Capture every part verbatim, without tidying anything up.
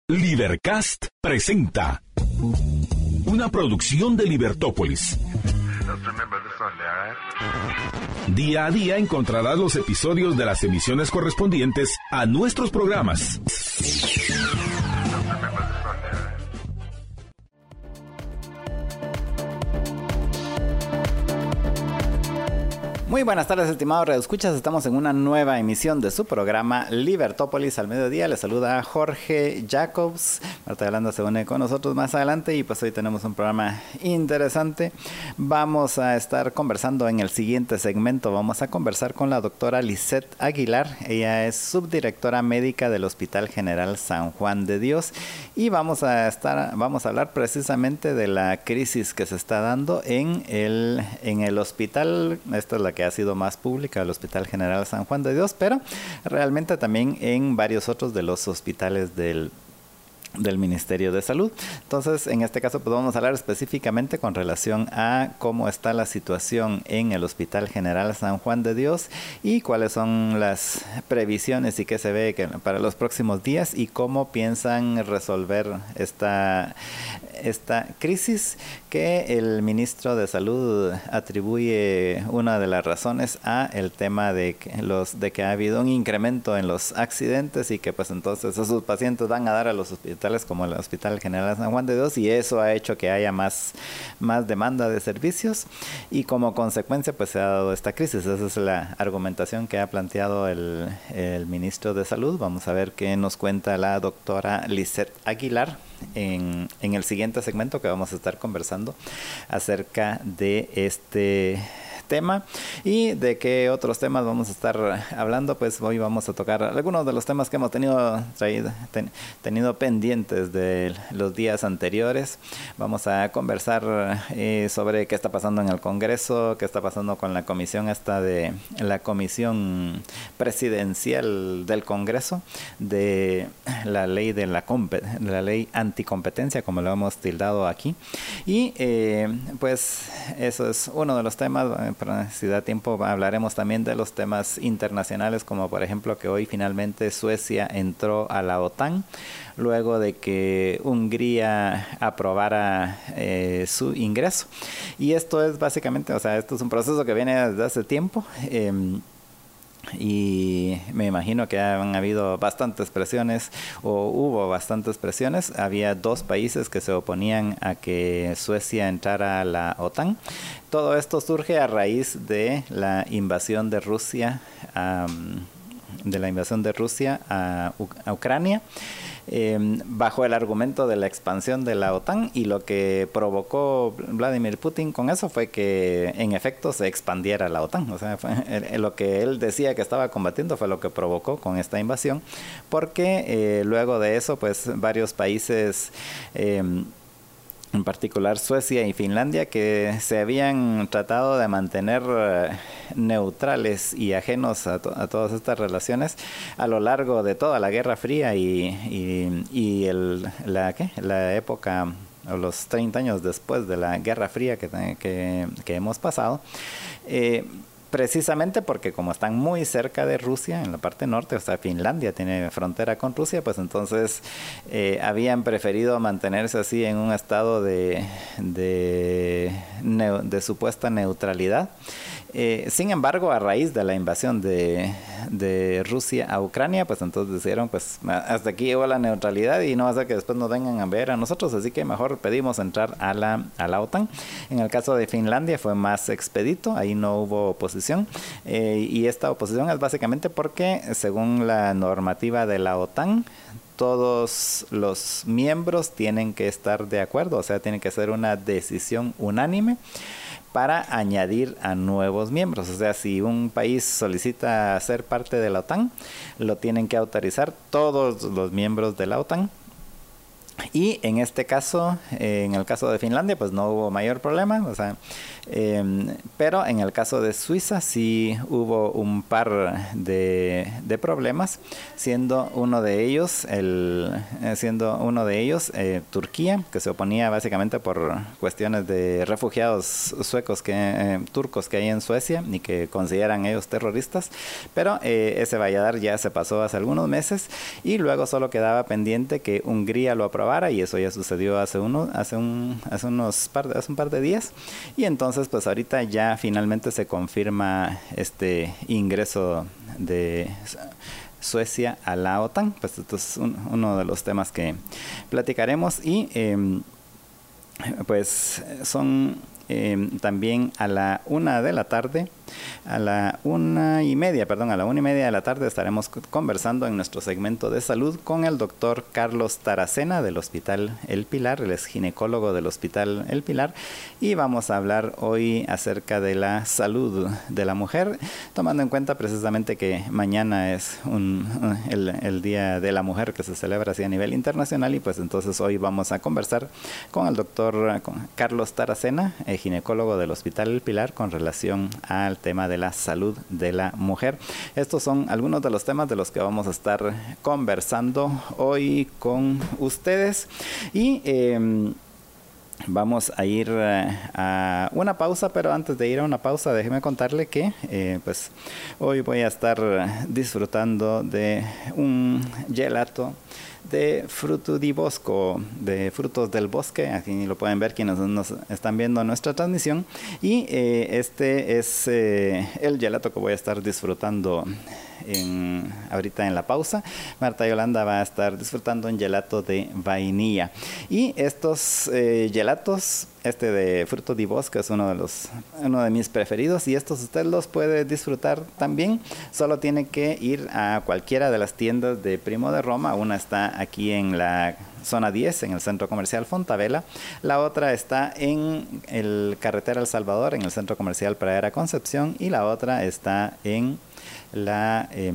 Libercast presenta una producción de Libertópolis. Día a día encontrarás los episodios de las emisiones correspondientes a nuestros programas. Muy buenas tardes, estimados radioescuchas. Estamos en una nueva emisión de su programa Libertópolis al mediodía. Les saluda Jorge Jacobs. Marta Yolanda se une con nosotros más adelante y pues hoy tenemos un programa interesante. Vamos a estar conversando en el siguiente segmento. Vamos a conversar con la doctora Lisette Aguilar. Ella es subdirectora médica del Hospital General San Juan de Dios y vamos a estar, vamos a hablar precisamente de la crisis que se está dando en el, en el hospital. Esta es la que ha sido más pública, el Hospital General San Juan de Dios, pero realmente también en varios otros de los hospitales del del Ministerio de Salud. Entonces, en este caso, pues vamos a hablar específicamente con relación a cómo está la situación en el Hospital General San Juan de Dios y cuáles son las previsiones y qué se ve que para los próximos días y cómo piensan resolver esta, esta crisis que el ministro de Salud atribuye una de las razones a el tema de que, los, de que ha habido un incremento en los accidentes y que pues entonces esos pacientes van a dar a los hospitales como el Hospital General San Juan de Dios y eso ha hecho que haya más, más demanda de servicios y como consecuencia pues se ha dado esta crisis. Esa es la argumentación que ha planteado el, el ministro de Salud. Vamos a ver qué nos cuenta la doctora Lisette Aguilar en, en el siguiente segmento que vamos a estar conversando acerca de este tema y de qué otros temas vamos a estar hablando. Pues hoy vamos a tocar algunos de los temas que hemos tenido traído, ten, tenido pendientes de los días anteriores. Vamos a conversar eh, sobre qué está pasando en el Congreso, qué está pasando con la comisión esta de la comisión presidencial del Congreso de la ley de la, de la ley anticompetencia, como lo hemos tildado aquí, y eh, pues eso es uno de los temas. Pero si da tiempo hablaremos también de los temas internacionales, como por ejemplo que hoy finalmente Suecia entró a la OTAN luego de que Hungría aprobara eh, su ingreso. Y esto es básicamente, o sea, esto es un proceso que viene desde hace tiempo. Eh, y me imagino que han habido bastantes presiones o hubo bastantes presiones. Había dos países que se oponían a que Suecia entrara a la OTAN. Todo esto surge a raíz de la invasión de Rusia um, de la invasión de Rusia a, U- a Ucrania. Eh, bajo el argumento de la expansión de la OTAN, y lo que provocó Vladimir Putin con eso fue que en efecto se expandiera la OTAN. O sea, fue, eh, lo que él decía que estaba combatiendo fue lo que provocó con esta invasión, porque eh, luego de eso pues varios países, eh, en particular Suecia y Finlandia, que se habían tratado de mantener uh, neutrales y ajenos a, to- a todas estas relaciones a lo largo de toda la Guerra Fría y, y, y el, la, ¿qué? la época, o los treinta años después de la Guerra Fría que, que, que hemos pasado. Eh, Precisamente porque como están muy cerca de Rusia, en la parte norte, o sea, Finlandia tiene frontera con Rusia, pues entonces eh, habían preferido mantenerse así en un estado de, de, de, de supuesta neutralidad. Eh, sin embargo, a raíz de la invasión de, de Rusia a Ucrania, pues entonces decidieron, pues hasta aquí llegó la neutralidad y no va a ser que después nos vengan a ver a nosotros, así que mejor pedimos entrar a la, a la OTAN. En el caso de Finlandia fue más expedito, ahí no hubo oposición, eh, y esta oposición es básicamente porque, según la normativa de la OTAN, todos los miembros tienen que estar de acuerdo, o sea, tiene que ser una decisión unánime para añadir a nuevos miembros. O sea, si un país solicita ser parte de la OTAN, lo tienen que autorizar todos los miembros de la OTAN. Y en este caso, eh, en el caso de Finlandia, pues no hubo mayor problema, o sea, eh, pero en el caso de Suiza sí hubo un par de, de problemas, siendo uno de ellos, el, eh, siendo uno de ellos eh, Turquía, que se oponía básicamente por cuestiones de refugiados suecos, que eh, turcos que hay en Suecia y que consideran ellos terroristas, pero eh, ese valladar ya se pasó hace algunos meses y luego solo quedaba pendiente que Hungría lo aprobara, y eso ya sucedió hace uno, hace un, hace unos par de, hace un par de días, y entonces pues ahorita ya finalmente se confirma este ingreso de Suecia a la OTAN. Pues esto es un, uno de los temas que platicaremos, y eh, pues son eh, también a la una de la tarde. A la una y media, perdón, a la una y media de la tarde estaremos conversando en nuestro segmento de salud con el doctor Carlos Taracena del Hospital El Pilar. Él es ginecólogo del Hospital El Pilar, y vamos a hablar hoy acerca de la salud de la mujer, tomando en cuenta precisamente que mañana es un, el, el Día de la Mujer, que se celebra así a nivel internacional, y pues entonces hoy vamos a conversar con el doctor Carlos Taracena, eh, ginecólogo del Hospital El Pilar, con relación al tema de la salud de la mujer. Estos son algunos de los temas de los que vamos a estar conversando hoy con ustedes, y eh, vamos a ir a una pausa, pero antes de ir a una pausa déjeme contarle que eh, pues hoy voy a estar disfrutando de un gelato de fruto di bosco, de frutos del bosque. Aquí lo pueden ver quienes nos están viendo nuestra transmisión, y eh, este es eh, el gelato que voy a estar disfrutando en, ahorita en la pausa. Marta Yolanda va a estar disfrutando un gelato de vainilla, y estos eh, gelatos, este de fruto di bosque es uno de los uno de mis preferidos, y estos usted los puede disfrutar también. Solo tiene que ir a cualquiera de las tiendas de Primo de Roma. Una está aquí en la zona diez, en el centro comercial Fontavela. La otra está en el carretera El Salvador, en el centro comercial Pradera Concepción, y la otra está en la eh,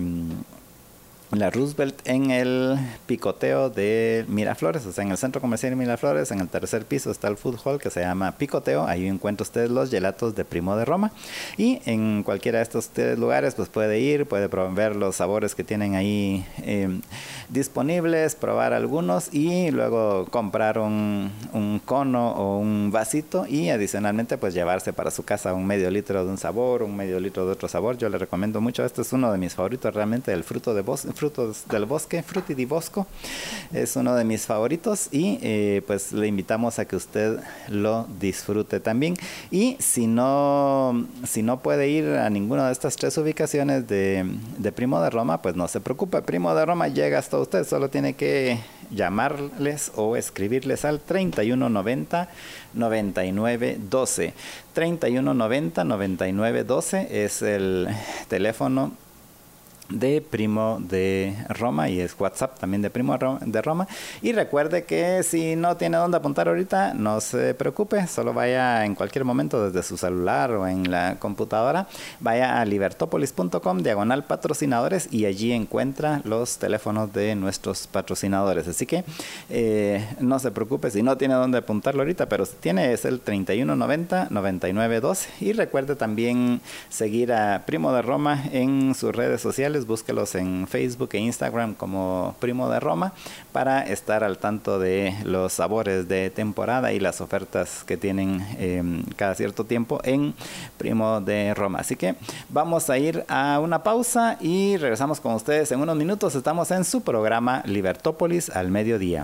la Roosevelt, en el Picoteo de Miraflores, o sea, en el centro comercial de Miraflores, en el tercer piso está el food hall que se llama Picoteo. Ahí encuentra usted los gelatos de Primo de Roma, y en cualquiera de estos tres lugares pues puede ir, puede ver los sabores que tienen ahí eh, disponibles, probar algunos, y luego comprar un, un cono o un vasito, y adicionalmente pues llevarse para su casa un medio litro de un sabor, un medio litro de otro sabor. Yo le recomiendo mucho, este es uno de mis favoritos realmente, el fruto de bosque, frutos del bosque, frutti di bosco, es uno de mis favoritos, y eh, pues le invitamos a que usted lo disfrute también. Y si no si no puede ir a ninguna de estas tres ubicaciones de, de Primo de Roma, pues no se preocupe, Primo de Roma llega hasta usted. Solo tiene que llamarles o escribirles al treinta y uno noventa noventa y nueve doce. treinta y uno noventa noventa y nueve doce es el teléfono de Primo de Roma, y es WhatsApp también de Primo de Roma. Y recuerde que si no tiene dónde apuntar ahorita, no se preocupe, solo vaya en cualquier momento desde su celular o en la computadora, vaya a libertopolis punto com diagonal patrocinadores, y allí encuentra los teléfonos de nuestros patrocinadores. Así que eh, no se preocupe si no tiene dónde apuntarlo ahorita, pero si tiene, es el treinta y uno noventa noventa y nueve doce. Y recuerde también seguir a Primo de Roma en sus redes sociales. Búsquelos en Facebook e Instagram como Primo de Roma para estar al tanto de los sabores de temporada y las ofertas que tienen eh, cada cierto tiempo en Primo de Roma. Así que vamos a ir a una pausa y regresamos con ustedes en unos minutos. Estamos en su programa Libertópolis al mediodía.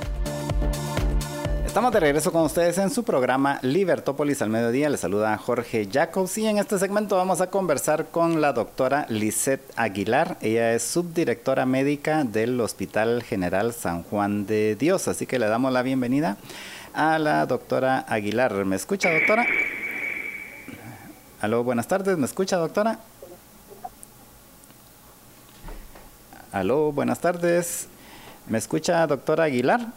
Estamos de regreso con ustedes en su programa Libertópolis al mediodía. Les saluda Jorge Jacobs, y en este segmento vamos a conversar con la doctora Lisette Aguilar. Ella es subdirectora médica del Hospital General San Juan de Dios. Así que le damos la bienvenida a la doctora Aguilar. ¿Me escucha, doctora? Aló, buenas tardes. ¿Me escucha, doctora? Aló, buenas tardes. ¿Me escucha, doctora Aguilar?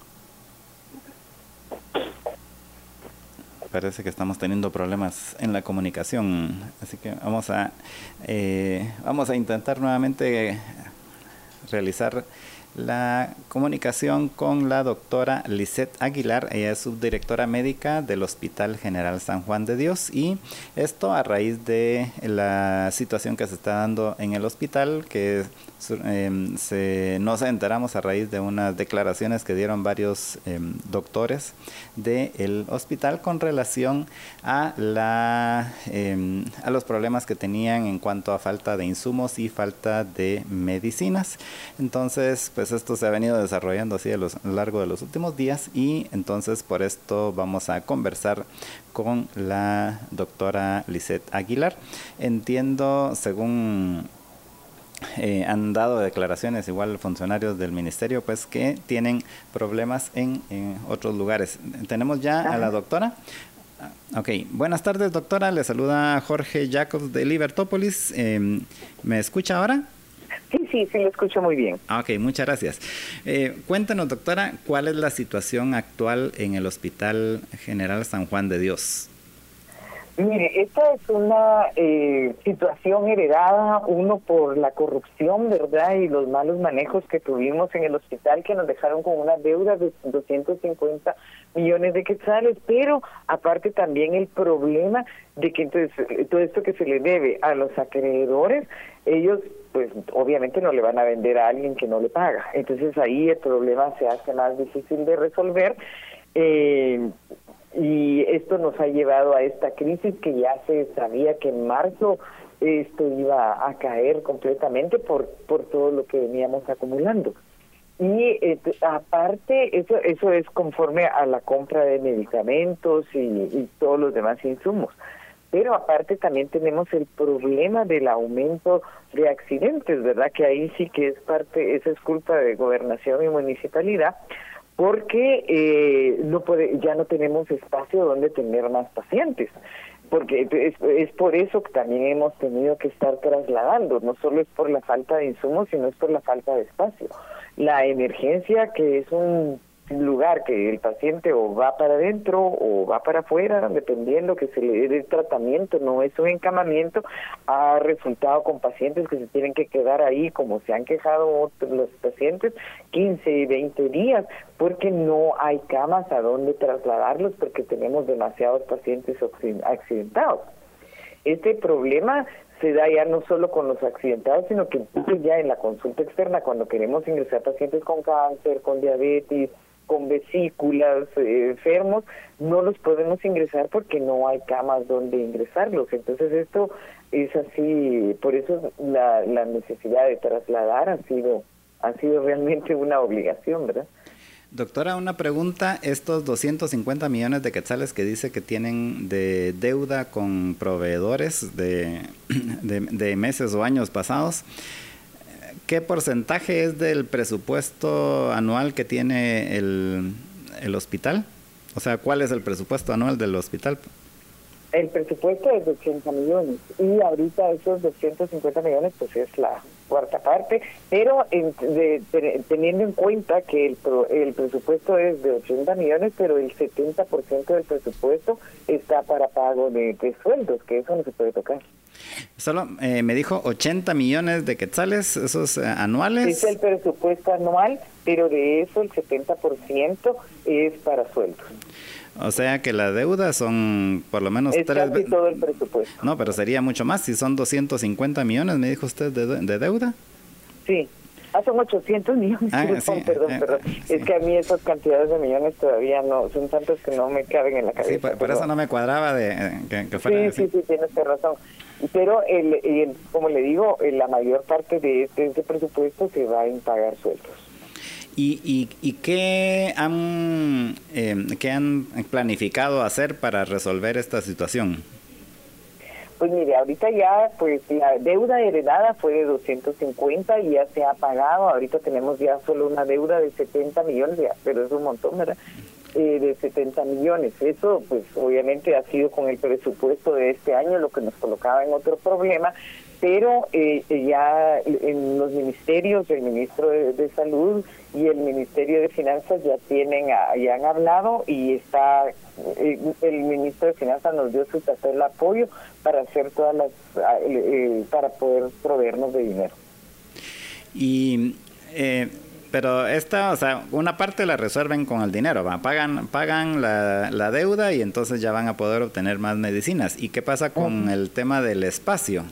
Parece que estamos teniendo problemas en la comunicación, así que vamos a eh, vamos a intentar nuevamente realizar la comunicación con la doctora Lisette Aguilar. Ella es subdirectora médica del Hospital General San Juan de Dios, y esto a raíz de la situación que se está dando en el hospital, que eh, se, nos enteramos a raíz de unas declaraciones que dieron varios eh, doctores del hospital con relación a, la, eh, a los problemas que tenían en cuanto a falta de insumos y falta de medicinas. Entonces, pues esto se ha venido desarrollando así a, los, a lo largo de los últimos días, y entonces por esto vamos a conversar con la doctora Lisette Aguilar. Entiendo, según eh, han dado declaraciones igual funcionarios del ministerio, pues que tienen problemas en, en otros lugares. Tenemos ya Ajá. a la doctora. Ok, buenas tardes, doctora, le saluda Jorge Jacobs de Libertópolis. Eh, ¿me escucha ahora? Sí, sí, sí, lo escucho muy bien. Ok, muchas gracias. Eh, cuéntanos, doctora, ¿cuál es la situación actual en el Hospital General San Juan de Dios? Mire, esta es una eh, situación heredada, uno por la corrupción, ¿verdad? Y los malos manejos que tuvimos en el hospital, que nos dejaron con una deuda de doscientos cincuenta millones de quetzales, pero aparte también el problema de que entonces todo esto que se le debe a los acreedores, ellos pues obviamente no le van a vender a alguien que no le paga. Entonces ahí el problema se hace más difícil de resolver. Eh, Y esto nos ha llevado a esta crisis que ya se sabía que en marzo esto iba a caer completamente por por todo lo que veníamos acumulando. Y eh, aparte, eso eso es conforme a la compra de medicamentos y, y todos los demás insumos. Pero aparte también tenemos el problema del aumento de accidentes, ¿verdad? Que ahí sí que es parte, esa es culpa de gobernación y municipalidad, porque eh, no puede, ya no tenemos espacio donde tener más pacientes, porque es, es por eso que también hemos tenido que estar trasladando, no solo es por la falta de insumos, sino es por la falta de espacio. La emergencia, que es un lugar que el paciente o va para adentro o va para afuera, dependiendo que se le dé el tratamiento, no es un encamamiento, ha resultado con pacientes que se tienen que quedar ahí, como se han quejado otros, los pacientes, quince y veinte días, porque no hay camas a donde trasladarlos, porque tenemos demasiados pacientes accidentados. Este problema se da ya no solo con los accidentados, sino que ya en la consulta externa, cuando queremos ingresar pacientes con cáncer, con diabetes, con vesículas, eh, enfermos, no los podemos ingresar porque no hay camas donde ingresarlos. Entonces esto es así, por eso la, la necesidad de trasladar ha sido, ha sido realmente una obligación, ¿verdad? Doctora, una pregunta, estos doscientos cincuenta millones de quetzales que dice que tienen de deuda con proveedores de, de, de meses o años pasados, ¿qué porcentaje es del presupuesto anual que tiene el, el hospital? O sea, ¿cuál es el presupuesto anual del hospital? El presupuesto es de ochenta millones y ahorita esos doscientos cincuenta millones pues es la cuarta parte, pero en, de, de, teniendo en cuenta que el, pro, el presupuesto es de ochenta millones, pero el setenta por ciento del presupuesto está para pago de, de sueldos, que eso no se puede tocar. Solo eh, me dijo ochenta millones de quetzales, esos eh, anuales. Es el presupuesto anual, pero de eso el setenta por ciento es para sueldos. O sea que la deuda son por lo menos es tres casi todo el presupuesto. No, pero sería mucho más si son doscientos cincuenta millones, me dijo usted, de, de deuda. Sí, ah, son ochocientos millones, ah, perdón, sí, perdón, eh, perdón. Sí. Es que a mí esas cantidades de millones todavía no, son tantos que no me caben en la cabeza. Sí, por, por eso no me cuadraba de eh, que, que fuera sí, así. Sí, sí, tienes razón. Pero, el, el, como le digo, la mayor parte de este, este presupuesto se va en pagar sueldos. ¿Y, y, y qué, han, eh, qué han planificado hacer para resolver esta situación? Pues mire, ahorita ya pues la deuda heredada fue de doscientos cincuenta y ya se ha pagado. Ahorita tenemos ya solo una deuda de setenta millones, ya, pero es un montón, ¿verdad? Eh, de setenta millones. Eso pues obviamente ha sido con el presupuesto de este año, lo que nos colocaba en otro problema, pero eh, ya en los ministerios, el ministro de, de Salud y el Ministerio de Finanzas ya tienen, ya han hablado y está, eh, el ministro de Finanzas nos dio su total apoyo para hacer todas las, eh, para poder proveernos de dinero. Y eh, pero esta, o sea, una parte la resuelven con el dinero, ¿va? Pagan, pagan la, la deuda y entonces ya van a poder obtener más medicinas. ¿Y qué pasa con uh-huh. el tema del espacio?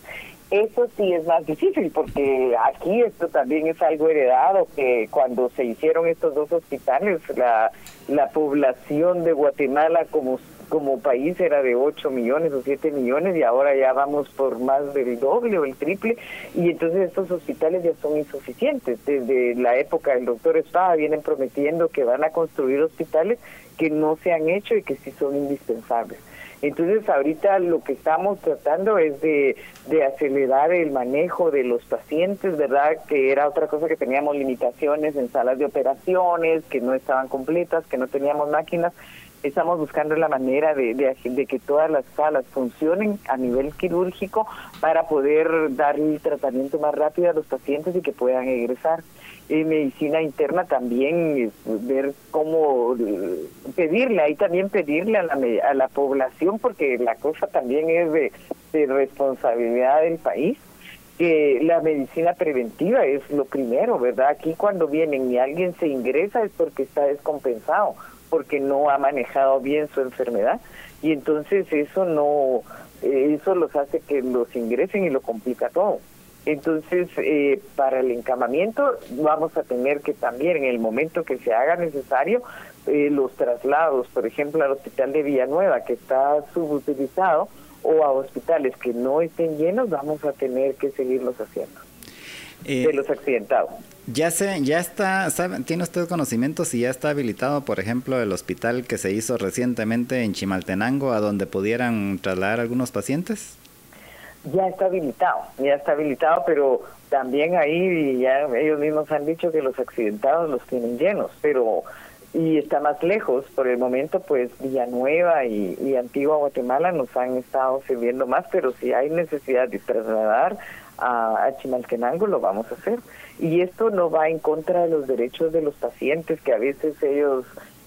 Eso sí es más difícil porque aquí esto también es algo heredado, que cuando se hicieron estos dos hospitales, la, la población de Guatemala como, como país era de ocho millones o siete millones y ahora ya vamos por más del doble o el triple, y entonces estos hospitales ya son insuficientes. Desde la época del doctor Espada vienen prometiendo que van a construir hospitales que no se han hecho y que sí son indispensables. Entonces ahorita lo que estamos tratando es de, de acelerar el manejo de los pacientes, ¿verdad? Que era otra cosa, que teníamos limitaciones en salas de operaciones, que no estaban completas, que no teníamos máquinas. Estamos buscando la manera de, de, de que todas las salas funcionen a nivel quirúrgico para poder dar el tratamiento más rápido a los pacientes y que puedan egresar. En medicina interna también, ver cómo pedirle, ahí también pedirle a la, a la población, porque la cosa también es de, de responsabilidad del país, que la medicina preventiva es lo primero, ¿verdad? Aquí cuando vienen y alguien se ingresa es porque está descompensado, porque no ha manejado bien su enfermedad, y entonces eso no, eso los hace que los ingresen y lo complica todo. Entonces, eh, para el encamamiento vamos a tener que también, en el momento que se haga necesario, eh, los traslados, por ejemplo, al hospital de Villanueva, que está subutilizado, o a hospitales que no estén llenos, vamos a tener que seguirlos haciendo, eh, de los accidentados. Ya sé, ya está, ¿sabe, ¿tiene usted conocimiento si ya está habilitado, por ejemplo, el hospital que se hizo recientemente en Chimaltenango, a donde pudieran trasladar algunos pacientes? Ya está habilitado, ya está habilitado, pero también ahí ya ellos mismos han dicho que los accidentados los tienen llenos, pero y está más lejos. Por el momento, pues Villanueva y, y Antigua Guatemala nos han estado sirviendo más, pero si hay necesidad de trasladar a, a Chimaltenango, lo vamos a hacer. Y esto no va en contra de los derechos de los pacientes, que a veces ellos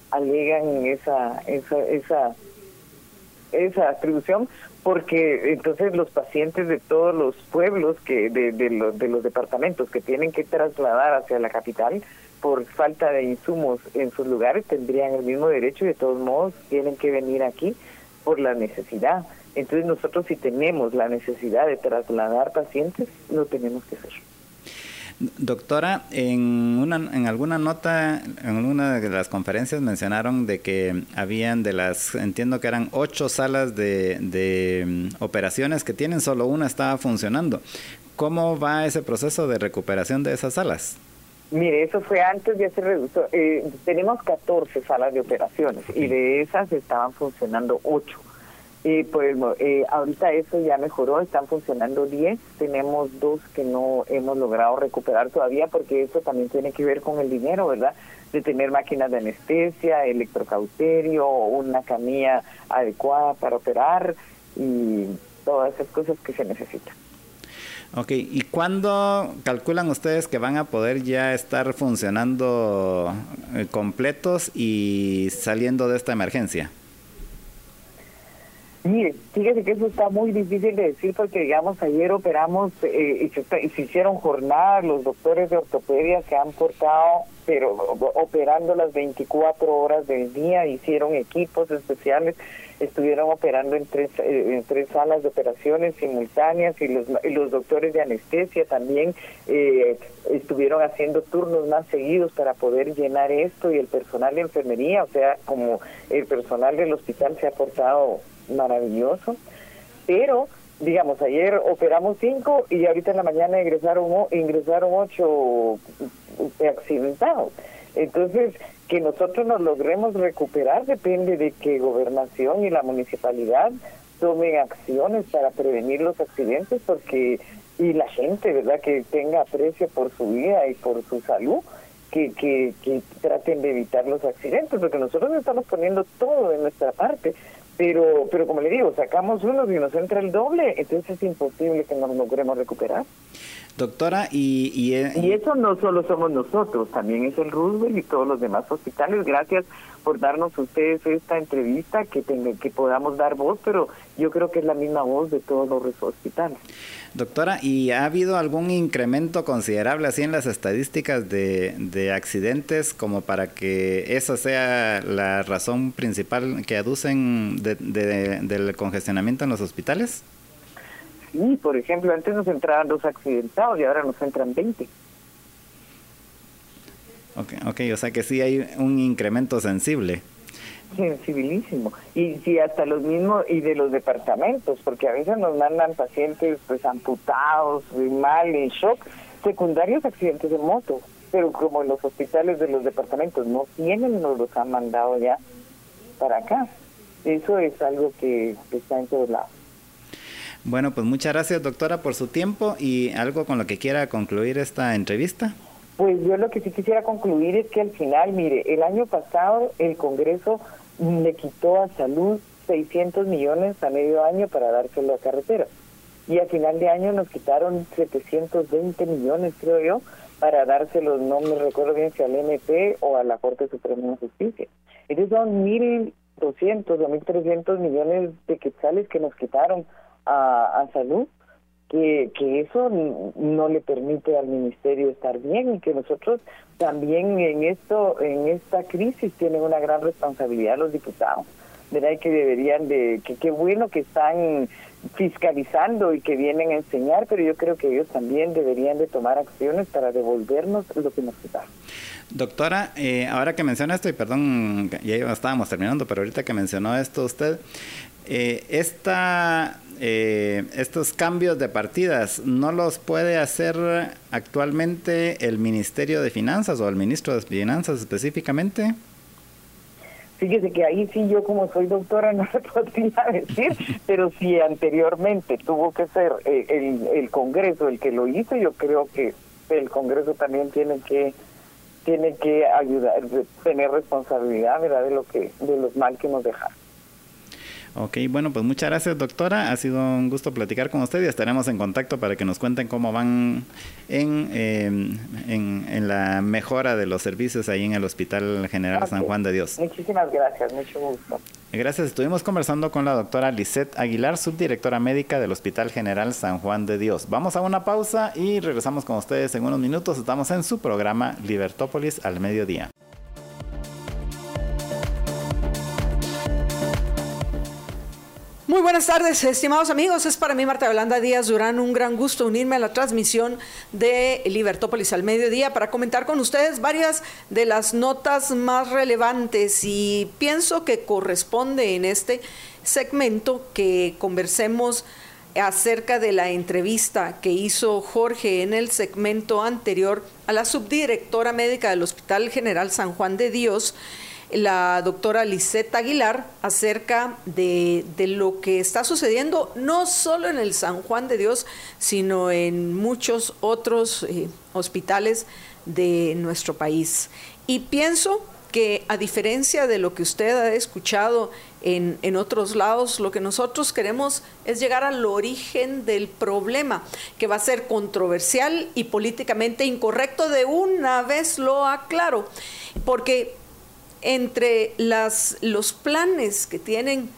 alegan esa esa esa esa atribución, porque entonces los pacientes de todos los pueblos que de, de, los, de los departamentos que tienen que trasladar hacia la capital por falta de insumos en sus lugares tendrían el mismo derecho y de todos modos tienen que venir aquí por la necesidad. Entonces nosotros, si tenemos la necesidad de trasladar pacientes, lo tenemos que hacer. Doctora, en una en alguna nota, en una de las conferencias mencionaron de que habían de las, entiendo que eran ocho salas de, de um, operaciones que tienen, solo una estaba funcionando. ¿Cómo va ese proceso de recuperación de esas salas? Mire, eso fue antes, ya se redujo. Eh, tenemos catorce salas de operaciones y de esas estaban funcionando ocho. Eh, pues, eh, ahorita eso ya mejoró, están funcionando diez, tenemos dos que no hemos logrado recuperar todavía, porque eso también tiene que ver con el dinero, ¿verdad? De tener máquinas de anestesia, electrocauterio, una camilla adecuada para operar y todas esas cosas que se necesitan. Ok, ¿y cuándo calculan ustedes que van a poder ya estar funcionando eh, completos y saliendo de esta emergencia? Mire, fíjese que eso está muy difícil de decir, porque digamos ayer operamos eh, y, se, y se hicieron jornadas, los doctores de ortopedia se han portado, pero operando las veinticuatro horas del día, hicieron equipos especiales, estuvieron operando en tres eh, en tres salas de operaciones simultáneas, y los, y los doctores de anestesia también eh, estuvieron haciendo turnos más seguidos para poder llenar esto, y el personal de enfermería, o sea, como el personal del hospital se ha portado maravilloso, pero digamos ayer operamos cinco y ahorita en la mañana ingresaron ingresaron ocho accidentados. Entonces, que nosotros nos logremos recuperar depende de que Gobernación y la municipalidad tomen acciones para prevenir los accidentes, porque y la gente, verdad, que tenga aprecio por su vida y por su salud, que, que, que traten de evitar los accidentes, porque nosotros estamos poniendo todo de nuestra parte, pero pero como le digo, sacamos unos y nos entra el doble, entonces es imposible que nos logremos recuperar. Doctora, y... Y, eh, y eso no solo somos nosotros, también es el Roosevelt y todos los demás hospitales. Gracias por darnos ustedes esta entrevista, que tenga, que podamos dar voz, pero yo creo que es la misma voz de todos los hospitales. Doctora, ¿y ha habido algún incremento considerable así en las estadísticas de, de accidentes como para que esa sea la razón principal que aducen de, de, del congestionamiento en los hospitales? Sí, por ejemplo, antes nos entraban dos accidentados y ahora nos entran veinte. Ok, okay, o sea que sí hay un incremento sensible. Sensibilísimo. Y sí, hasta los mismos, y de los departamentos, porque a veces nos mandan pacientes pues amputados, muy mal, en shock, secundarios accidentes de moto, pero como en los hospitales de los departamentos no tienen, nos los han mandado ya para acá. Eso es algo que, que está en todos lados. Bueno, pues muchas gracias, doctora, por su tiempo, y algo con lo que quiera concluir esta entrevista. Pues yo lo que sí quisiera concluir es que al final, mire, el año pasado el Congreso le quitó a salud seiscientos millones a medio año para dárselo a carreteras. Y a final de año nos quitaron setecientos veinte millones, creo yo, para dárselos, no me recuerdo bien si al M P o a la Corte Suprema de Justicia. Entonces son mil doscientos o mil trescientos millones de quetzales que nos quitaron a, a salud, que, que eso no le permite al ministerio estar bien, y que nosotros también en esto, en esta crisis tienen una gran responsabilidad los diputados, ¿verdad? Y que deberían de, que qué bueno que están fiscalizando y que vienen a enseñar, pero yo creo que ellos también deberían de tomar acciones para devolvernos lo que nos quitaron. Doctora, eh, ahora que menciona esto, y perdón, ya estábamos terminando, pero ahorita que mencionó esto usted, eh, esta, eh, estos cambios de partidas, ¿no los puede hacer actualmente el Ministerio de Finanzas o el Ministro de Finanzas específicamente? Fíjese que ahí sí yo, como soy doctora, no le podría decir, pero si anteriormente tuvo que ser eh, el, el Congreso el que lo hizo, yo creo que el Congreso también tiene que tiene que ayudar, tener responsabilidad, ¿verdad?, de lo que, de los mal que nos dejaron. Ok, bueno, pues muchas gracias, doctora. Ha sido un gusto platicar con usted y estaremos en contacto para que nos cuenten cómo van en, eh, en, en la mejora de los servicios ahí en el Hospital General okay. San Juan de Dios. Muchísimas gracias, mucho gusto. Gracias. Estuvimos conversando con la doctora Lisette Aguilar, subdirectora médica del Hospital General San Juan de Dios. Vamos a una pausa y regresamos con ustedes en unos minutos. Estamos en su programa Libertópolis al mediodía. Muy buenas tardes, estimados amigos. Es para mí, Marta Yolanda Díaz Durán, un gran gusto unirme a la transmisión de Libertópolis al mediodía para comentar con ustedes varias de las notas más relevantes, y pienso que corresponde en este segmento que conversemos acerca de la entrevista que hizo Jorge en el segmento anterior a la subdirectora médica del Hospital General San Juan de Dios, la doctora Lisette Aguilar, acerca de, de lo que está sucediendo no solo en el San Juan de Dios, sino en muchos otros eh, hospitales de nuestro país. Y pienso que, a diferencia de lo que usted ha escuchado en, en otros lados, lo que nosotros queremos es llegar al origen del problema, que va a ser controversial y políticamente incorrecto. De una vez lo aclaro, porque entre las, los planes que tienen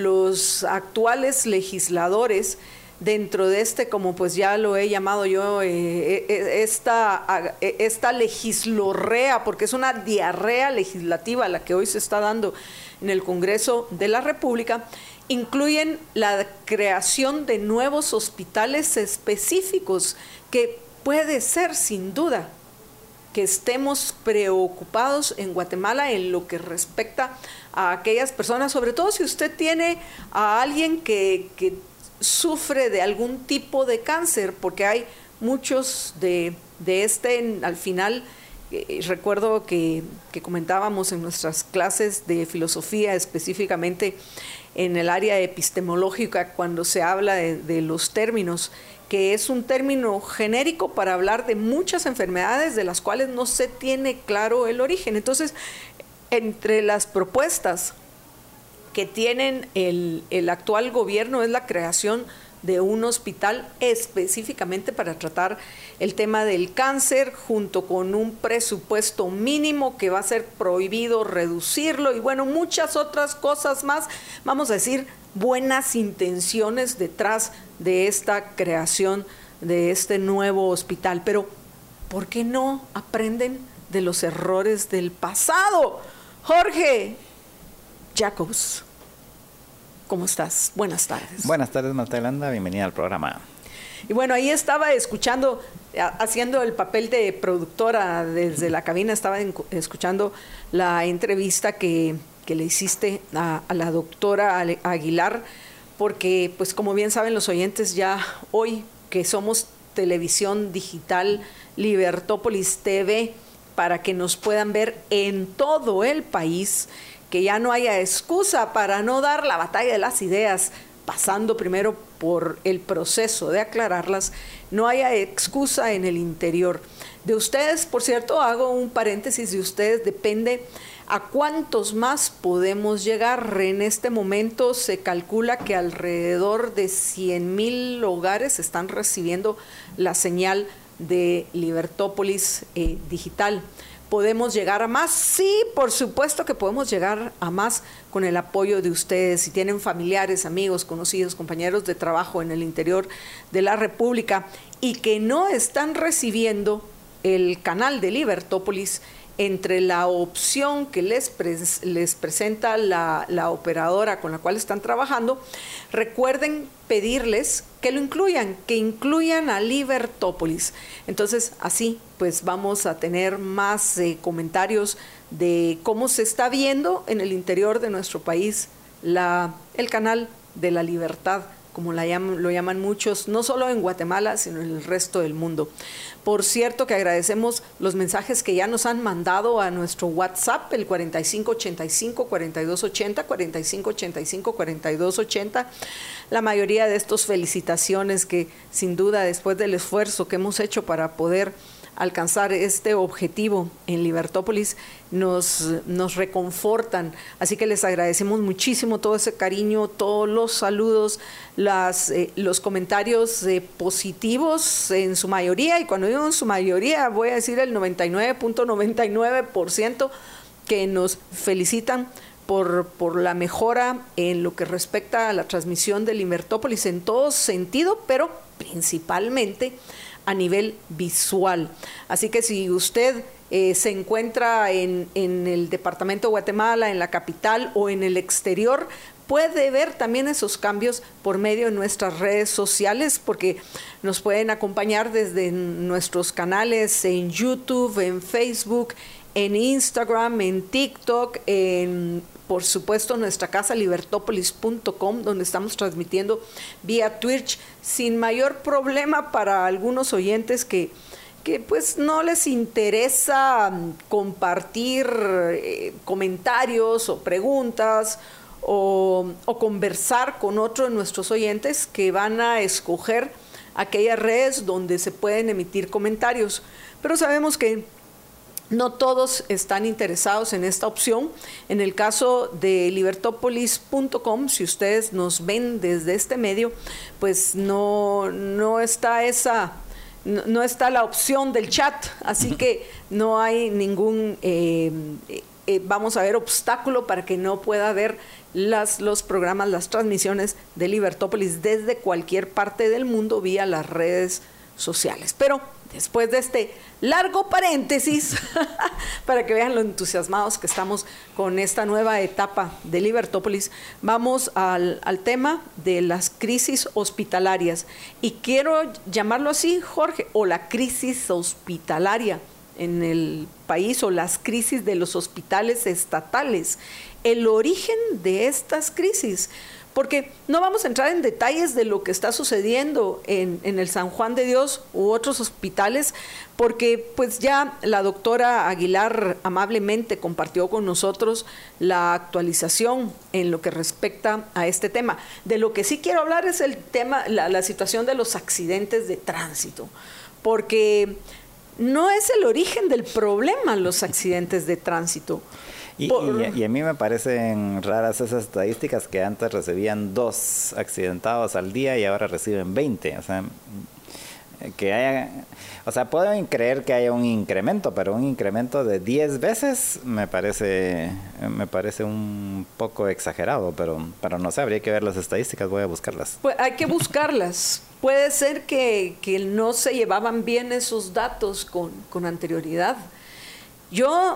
los actuales legisladores dentro de este, como pues ya lo he llamado yo, eh, esta, esta legislorrea, porque es una diarrea legislativa la que hoy se está dando en el Congreso de la República, incluyen la creación de nuevos hospitales específicos, que puede ser sin duda que estemos preocupados en Guatemala en lo que respecta a aquellas personas, sobre todo si usted tiene a alguien que, que sufre de algún tipo de cáncer, porque hay muchos de, de este, al final, eh, recuerdo que, que comentábamos en nuestras clases de filosofía, específicamente en el área epistemológica, cuando se habla de, de los términos, que es un término genérico para hablar de muchas enfermedades de las cuales no se tiene claro el origen. Entonces, entre las propuestas que tienen el, el actual gobierno es la creación de un hospital específicamente para tratar el tema del cáncer, junto con un presupuesto mínimo que va a ser prohibido reducirlo y bueno, muchas otras cosas más, vamos a decir, buenas intenciones detrás de esta creación de este nuevo hospital. Pero, ¿por qué no aprenden de los errores del pasado? Jorge Jacobs, ¿cómo estás? Buenas tardes. Buenas tardes, Marta Yolanda, bienvenida al programa. Y bueno, ahí estaba escuchando, haciendo el papel de productora desde la cabina, estaba en, escuchando la entrevista que, que le hiciste a, a la doctora Aguilar, porque pues como bien saben los oyentes, ya hoy que somos televisión digital, Libertópolis T V, para que nos puedan ver en todo el país, que ya no haya excusa para no dar la batalla de las ideas, pasando primero por el proceso de aclararlas, no haya excusa en el interior. De ustedes, por cierto, hago un paréntesis, de ustedes depende a cuántos más podemos llegar. En este momento se calcula que alrededor de cien mil hogares están recibiendo la señal de Libertópolis eh, digital. ¿Podemos llegar a más? Sí, por supuesto que podemos llegar a más con el apoyo de ustedes. Si tienen familiares, amigos, conocidos, compañeros de trabajo en el interior de la República y que no están recibiendo el canal de Libertópolis, entre la opción que les, pre les presenta la, la operadora con la cual están trabajando, recuerden pedirles que lo incluyan, que incluyan a Libertópolis. Entonces, así pues vamos a tener más eh, comentarios de cómo se está viendo en el interior de nuestro país la, el canal de la libertad, como la llaman, lo llaman muchos, no solo en Guatemala, sino en el resto del mundo. Por cierto que agradecemos los mensajes que ya nos han mandado a nuestro WhatsApp, el cuarenta y cinco ochenta y cinco, cuarenta y dos ochenta, cuarenta y cinco ochenta y cinco, cuarenta y dos ochenta. La mayoría de estos felicitaciones que sin duda después del esfuerzo que hemos hecho para poder alcanzar este objetivo en Libertópolis nos, nos reconfortan, así que les agradecemos muchísimo todo ese cariño, todos los saludos, las, eh, los comentarios eh, positivos en su mayoría, y cuando digo en su mayoría voy a decir el noventa y nueve punto noventa y nueve por ciento que nos felicitan por, por la mejora en lo que respecta a la transmisión de Libertópolis en todo sentido, pero principalmente a nivel visual. Así que si usted eh, se encuentra en, en el departamento de Guatemala, en la capital o en el exterior, puede ver también esos cambios por medio de nuestras redes sociales, porque nos pueden acompañar desde nuestros canales en YouTube, en Facebook, en Instagram, en TikTok, en por supuesto nuestra casa libertópolis punto com, donde estamos transmitiendo vía Twitch sin mayor problema para algunos oyentes que, que pues no les interesa compartir eh, comentarios o preguntas o, o conversar con otro de nuestros oyentes, que van a escoger aquellas redes donde se pueden emitir comentarios. Pero sabemos que no todos están interesados en esta opción. En el caso de libertópolis punto com, si ustedes nos ven desde este medio, pues no, no está esa, no, no está la opción del chat, así que no hay ningún, eh, eh, vamos a ver, obstáculo para que no pueda ver las, los programas, las transmisiones de Libertópolis desde cualquier parte del mundo vía las redes sociales. Pero después de este largo paréntesis, para que vean lo entusiasmados que estamos con esta nueva etapa de Libertópolis, vamos al, al tema de las crisis hospitalarias. Y quiero llamarlo así, Jorge, o la crisis hospitalaria en el país, o las crisis de los hospitales estatales. El origen de estas crisis, porque no vamos a entrar en detalles de lo que está sucediendo en, en el San Juan de Dios u otros hospitales, porque pues ya la doctora Aguilar amablemente compartió con nosotros la actualización en lo que respecta a este tema. De lo que sí quiero hablar es el tema, la, la situación de los accidentes de tránsito, porque no es el origen del problema los accidentes de tránsito. Y, Por... y, y a mí me parecen raras esas estadísticas que antes recibían dos accidentados al día y ahora reciben veinte. O sea, que haya, o sea, pueden creer que haya un incremento, pero un incremento de diez veces me parece me parece un poco exagerado, pero, pero no sé, habría que ver las estadísticas, voy a buscarlas. Pues hay que buscarlas. Puede ser que, que no se llevaban bien esos datos con, con anterioridad. Yo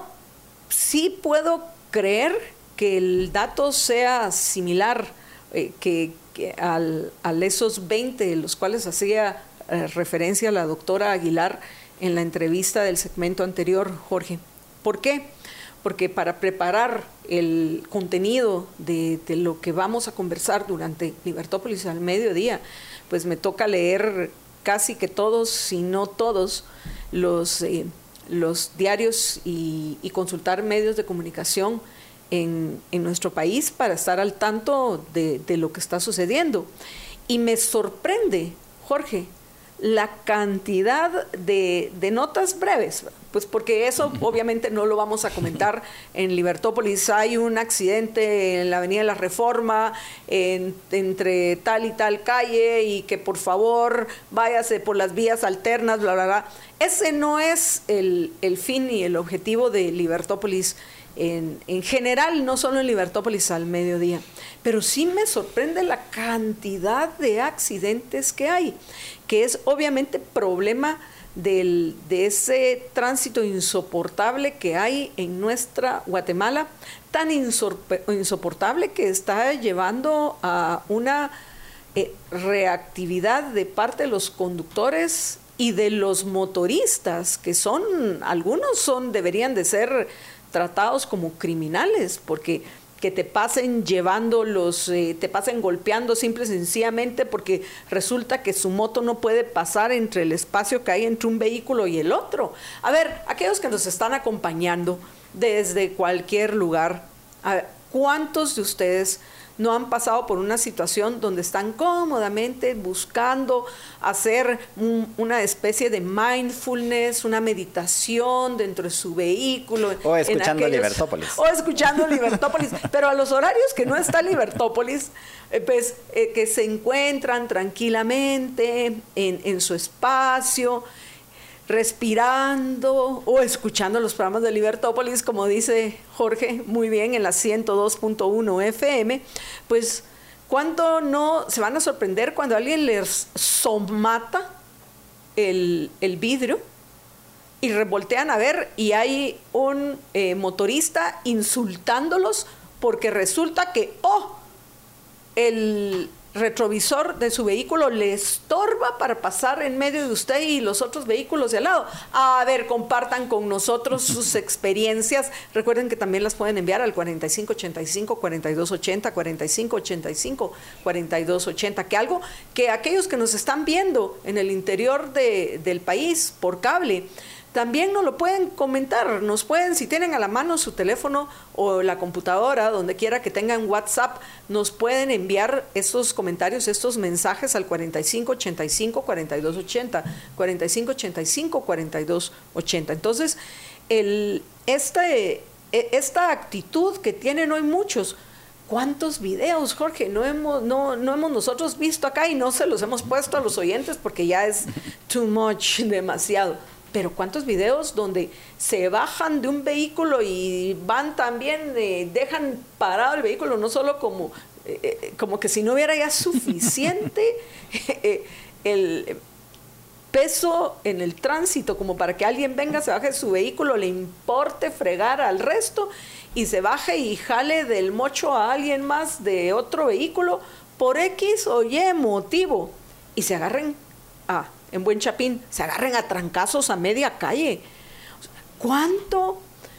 sí puedo creer que el dato sea similar eh, que, que al, al esos veinte, los cuales hacía eh, referencia la doctora Aguilar en la entrevista del segmento anterior, Jorge. ¿Por qué? Porque para preparar el contenido de, de lo que vamos a conversar durante Libertópolis al mediodía, pues me toca leer casi que todos, si no todos, los... Eh, los diarios y, y consultar medios de comunicación en, en nuestro país para estar al tanto de, de lo que está sucediendo. Y me sorprende, Jorge, la cantidad de, de notas breves, pues porque eso obviamente no lo vamos a comentar en Libertópolis. Hay un accidente en la Avenida de la Reforma en, entre tal y tal calle y que por favor váyase por las vías alternas, bla, bla, bla. Ese no es el, el fin y el objetivo de Libertópolis en, en general, no solo en Libertópolis al mediodía. Pero sí me sorprende la cantidad de accidentes que hay, que es obviamente problema del, de ese tránsito insoportable que hay en nuestra Guatemala, tan insoportable que está llevando a una eh, reactividad de parte de los conductores y de los motoristas, que son, algunos son, deberían de ser tratados como criminales, porque que te pasen llevando los, eh, te pasen golpeando simple y sencillamente porque resulta que su moto no puede pasar entre el espacio que hay entre un vehículo y el otro. A ver, aquellos que nos están acompañando desde cualquier lugar, a ver, ¿cuántos de ustedes no han pasado por una situación donde están cómodamente buscando hacer un, una especie de mindfulness, una meditación dentro de su vehículo? O escuchando aquellos, Libertópolis. O escuchando Libertópolis, pero a los horarios que no está Libertópolis, eh, pues eh, que se encuentran tranquilamente en, en su espacio, respirando o escuchando los programas de Libertópolis, como dice Jorge muy bien en la ciento dos punto uno F M, pues ¿cuánto no se van a sorprender cuando alguien les somata el, el vidrio y revoltean a ver y hay un eh, motorista insultándolos porque resulta que, oh, el retrovisor de su vehículo le estorba para pasar en medio de usted y los otros vehículos de al lado? A ver, compartan con nosotros sus experiencias. Recuerden que también las pueden enviar al cuarenta y cinco ochenta y cinco, cuarenta y dos ochenta, cuarenta y cinco ochenta y cinco, cuarenta y dos ochenta, que algo que aquellos que nos están viendo en el interior de, del país por cable, también nos lo pueden comentar, nos pueden, si tienen a la mano su teléfono o la computadora, donde quiera que tengan WhatsApp, nos pueden enviar estos comentarios, estos mensajes al cuarenta y cinco ochenta y cinco, cuarenta y dos ochenta, cuarenta y cinco ochenta y cinco, cuarenta y dos ochenta. Entonces, el, este, esta actitud que tienen hoy muchos, ¿cuántos videos, Jorge, no hemos, no, no hemos nosotros visto acá y no se los hemos puesto a los oyentes porque ya es too much, demasiado? Pero ¿cuántos videos donde se bajan de un vehículo y van también, eh, dejan parado el vehículo, no solo como, eh, como que si no hubiera ya suficiente eh, el peso en el tránsito como para que alguien venga, se baje de su vehículo, le importe fregar al resto y se baje y jale del mocho a alguien más de otro vehículo por X o Y motivo y se agarren a... en buen chapín, se agarren a trancazos a media calle? ¿Cuánto,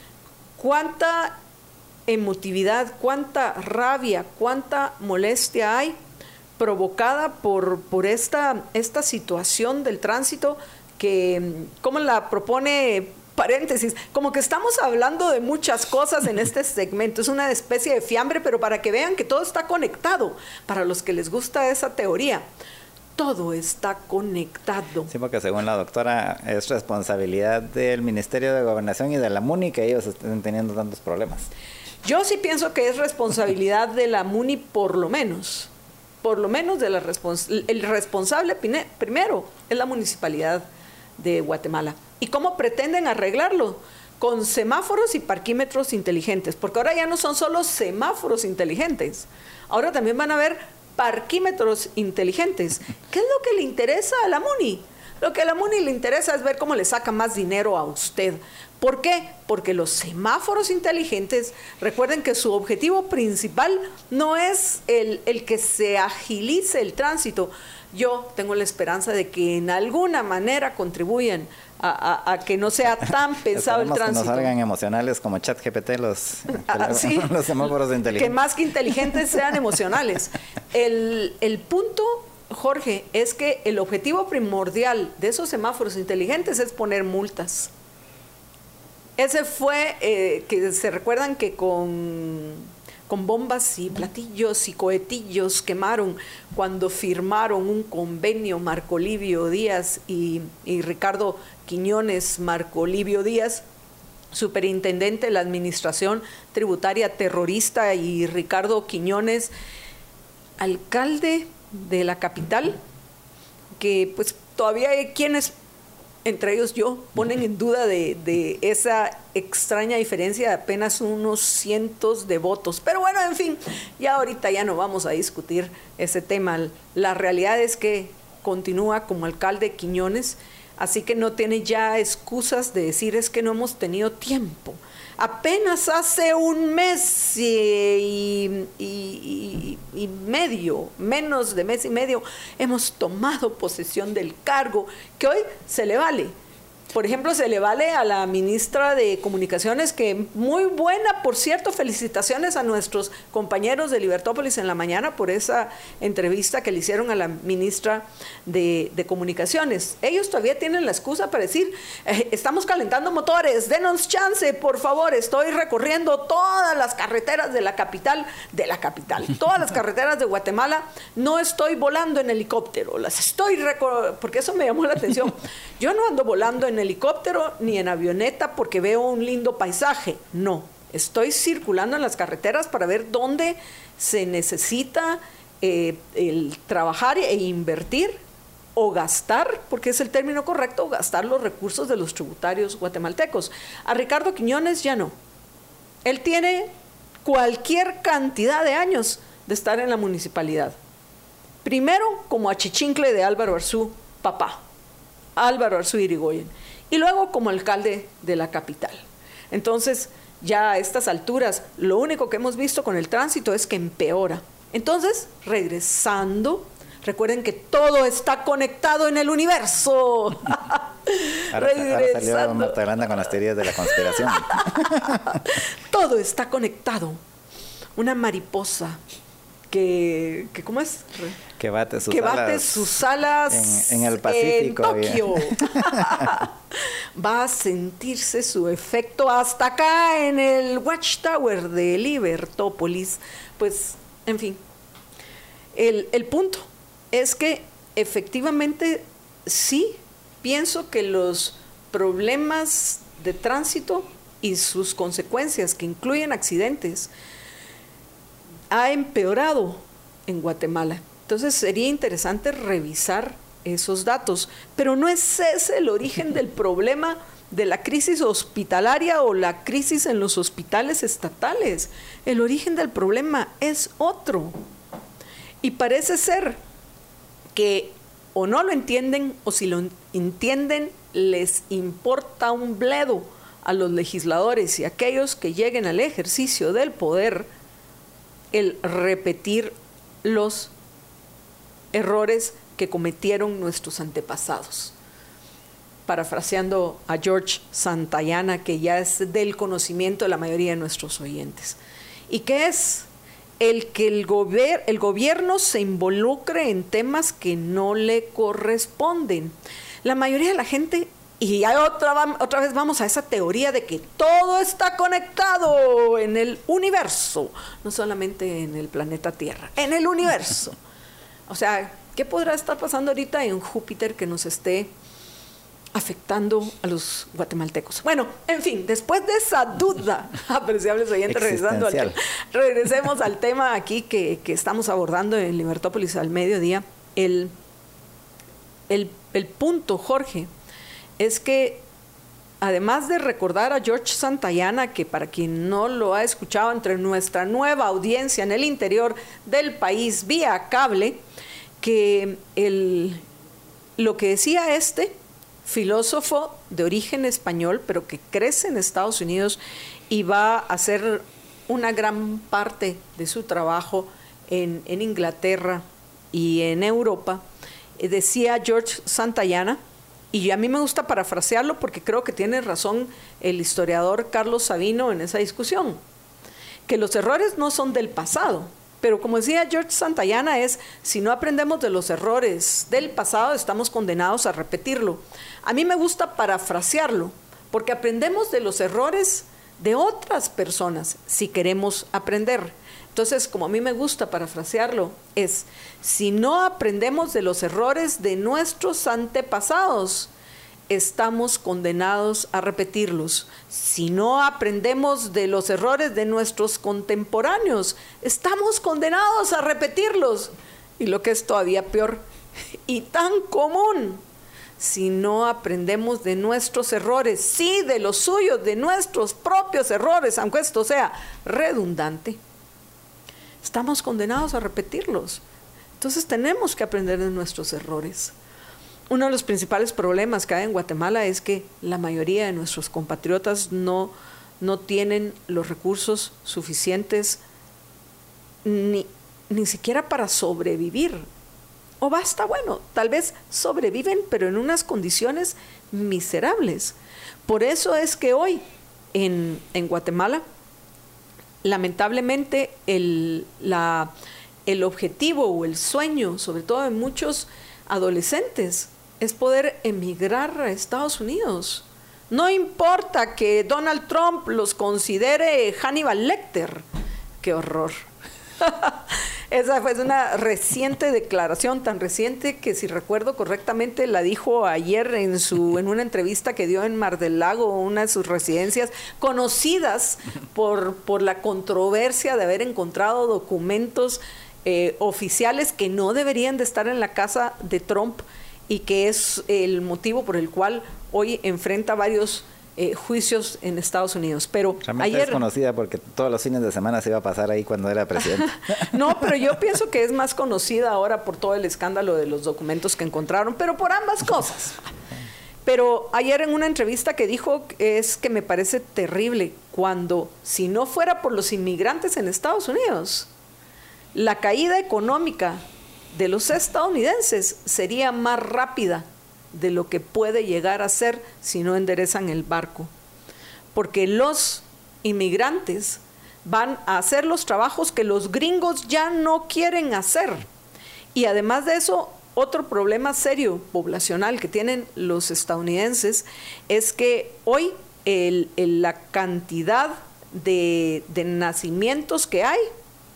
cuánta emotividad, cuánta rabia, cuánta molestia hay provocada por, por esta, esta situación del tránsito que, ¿cómo la propone? Paréntesis, como que estamos hablando de muchas cosas en este segmento, es una especie de fiambre, pero para que vean que todo está conectado, para los que les gusta esa teoría. todo está conectado. Sí, porque según la doctora es responsabilidad del Ministerio de Gobernación y de la MUNI que ellos estén teniendo tantos problemas. Yo sí pienso que es responsabilidad de la MUNI por lo menos. Por lo menos de la respons- el responsable pine- primero es la Municipalidad de Guatemala. ¿Y cómo pretenden arreglarlo? Con semáforos y parquímetros inteligentes, porque ahora ya no son solo semáforos inteligentes, ahora también van a haber parquímetros inteligentes. ¿Qué es lo que le interesa a la MUNI? Lo que a la MUNI le interesa es ver cómo le saca más dinero a usted. ¿Por qué? Porque los semáforos inteligentes, recuerden que su objetivo principal no es el, el que se agilice el tránsito. Yo tengo la esperanza de que en alguna manera contribuyan a, a, a que no sea tan pesado el tránsito. Que no salgan emocionales como ChatGPT los, ah, sí, los semáforos inteligentes. Que más que inteligentes sean emocionales. El, el punto, Jorge, es que el objetivo primordial de esos semáforos inteligentes es poner multas. Ese fue, eh, que se recuerdan que con, con bombas y platillos y cohetillos quemaron cuando firmaron un convenio Marco Livio Díaz y, y Ricardo Quiñones Marco Livio Díaz, superintendente de la Administración Tributaria Terrorista, y Ricardo Quiñones, alcalde de la capital, que pues todavía hay quienes, entre ellos yo, ponen en duda de, de esa extraña diferencia de apenas unos cientos de votos. Pero bueno, en fin, ya ahorita ya no vamos a discutir ese tema. La realidad es que continúa como alcalde Quiñones, así que no tiene ya excusas de decir es que no hemos tenido tiempo. Apenas hace un mes y, y, y, y medio, menos de mes y medio, hemos tomado posesión del cargo que hoy se le vale. Por ejemplo, se le vale a la ministra de Comunicaciones, que muy buena, por cierto, felicitaciones a nuestros compañeros de Libertópolis en la mañana por esa entrevista que le hicieron a la ministra de, de Comunicaciones. Ellos todavía tienen la excusa para decir, eh, estamos calentando motores, denos chance, por favor, estoy recorriendo todas las carreteras de la capital, de la capital, todas las carreteras de Guatemala, no estoy volando en helicóptero, las estoy recorriendo, porque eso me llamó la atención. Yo no ando volando en helicóptero ni en avioneta porque veo un lindo paisaje, no, estoy circulando en las carreteras para ver dónde se necesita eh, el trabajar e invertir o gastar, porque es el término correcto, gastar los recursos de los tributarios guatemaltecos. A Ricardo Quiñones ya no, él tiene cualquier cantidad de años de estar en la municipalidad, primero como achichincle de Álvaro Arzú, papá Álvaro Arzú Irigoyen, y luego como alcalde de la capital. Entonces, ya a estas alturas, lo único que hemos visto con el tránsito es que empeora. Entonces, regresando, recuerden que todo está conectado en el universo. Ahora, ahora salió Marta Yolanda con las teorías de la conspiración. Todo está conectado. Una mariposa que, que ¿cómo es? Que bate sus que alas, bate sus alas en, en el Pacífico. En Tokio. Va a sentirse su efecto hasta acá en el Watchtower de Libertópolis. Pues, en fin, el, el punto es que efectivamente sí pienso que los problemas de tránsito y sus consecuencias, que incluyen accidentes, ha empeorado en Guatemala. Entonces sería interesante revisar esos datos, pero no es ese el origen del problema de la crisis hospitalaria o la crisis en los hospitales estatales. El origen del problema es otro. Y parece ser que o no lo entienden, o si lo entienden, les importa un bledo a los legisladores y a aquellos que lleguen al ejercicio del poder el repetir los errores que cometieron nuestros antepasados. Parafraseando a George Santayana, que ya es del conocimiento de la mayoría de nuestros oyentes. ¿Y qué es? El que el, gober- el gobierno se involucre en temas que no le corresponden. La mayoría de la gente, y hay otra, otra vez vamos a esa teoría de que todo está conectado en el universo, no solamente en el planeta Tierra, en el universo. O sea, ¿Qué podrá estar pasando ahorita en Júpiter que nos esté afectando a los guatemaltecos? Bueno, en fin, después de esa duda, apreciables oyentes, regresando al, regresemos al tema aquí que, que estamos abordando en Libertópolis al mediodía. El, el, el punto, Jorge, es que además de recordar a George Santayana, que para quien no lo ha escuchado, entre nuestra nueva audiencia en el interior del país vía cable, que el, lo que decía este filósofo de origen español, pero que crece en Estados Unidos y va a hacer una gran parte de su trabajo en, en Inglaterra y en Europa, eh, decía George Santayana, y a mí me gusta parafrasearlo porque creo que tiene razón el historiador Carlos Sabino en esa discusión, que los errores no son del pasado, pero como decía George Santayana es, si no aprendemos de los errores del pasado, estamos condenados a repetirlo. A mí me gusta parafrasearlo, porque aprendemos de los errores de otras personas si queremos aprender. Entonces, como a mí me gusta parafrasearlo, es, si no aprendemos de los errores de nuestros antepasados, estamos condenados a repetirlos. Si no aprendemos de los errores de nuestros contemporáneos, estamos condenados a repetirlos. Y lo que es todavía peor y tan común, si no aprendemos de nuestros errores, sí, de los suyos, de nuestros propios errores, aunque esto sea redundante, estamos condenados a repetirlos. Entonces tenemos que aprender de nuestros errores. Uno de los principales problemas que hay en Guatemala es que la mayoría de nuestros compatriotas no, no tienen los recursos suficientes ni, ni siquiera para sobrevivir. O basta, bueno, tal vez sobreviven, pero en unas condiciones miserables. Por eso es que hoy en, en Guatemala, lamentablemente, el, la, el objetivo o el sueño, sobre todo de muchos adolescentes, es poder emigrar a Estados Unidos. No importa que Donald Trump los considere Hannibal Lecter. ¡Qué horror! Esa fue una reciente declaración, tan reciente que, si recuerdo correctamente, la dijo ayer en su en una entrevista que dio en Mar del Lago, una de sus residencias conocidas por, por la controversia de haber encontrado documentos eh, oficiales que no deberían de estar en la casa de Trump, y que es el motivo por el cual hoy enfrenta varios eh, juicios en Estados Unidos. Pero realmente ayer es conocida porque todos los fines de semana se iba a pasar ahí cuando era presidente. No, pero yo pienso que es más conocida ahora por todo el escándalo de los documentos que encontraron, pero por ambas cosas. Pero ayer en una entrevista que dijo es que me parece terrible, cuando si no fuera por los inmigrantes en Estados Unidos, la caída económica de los estadounidenses sería más rápida de lo que puede llegar a ser si no enderezan el barco. Porque los inmigrantes van a hacer los trabajos que los gringos ya no quieren hacer. Y además de eso, otro problema serio poblacional que tienen los estadounidenses es que hoy el, el, la cantidad de, de nacimientos que hay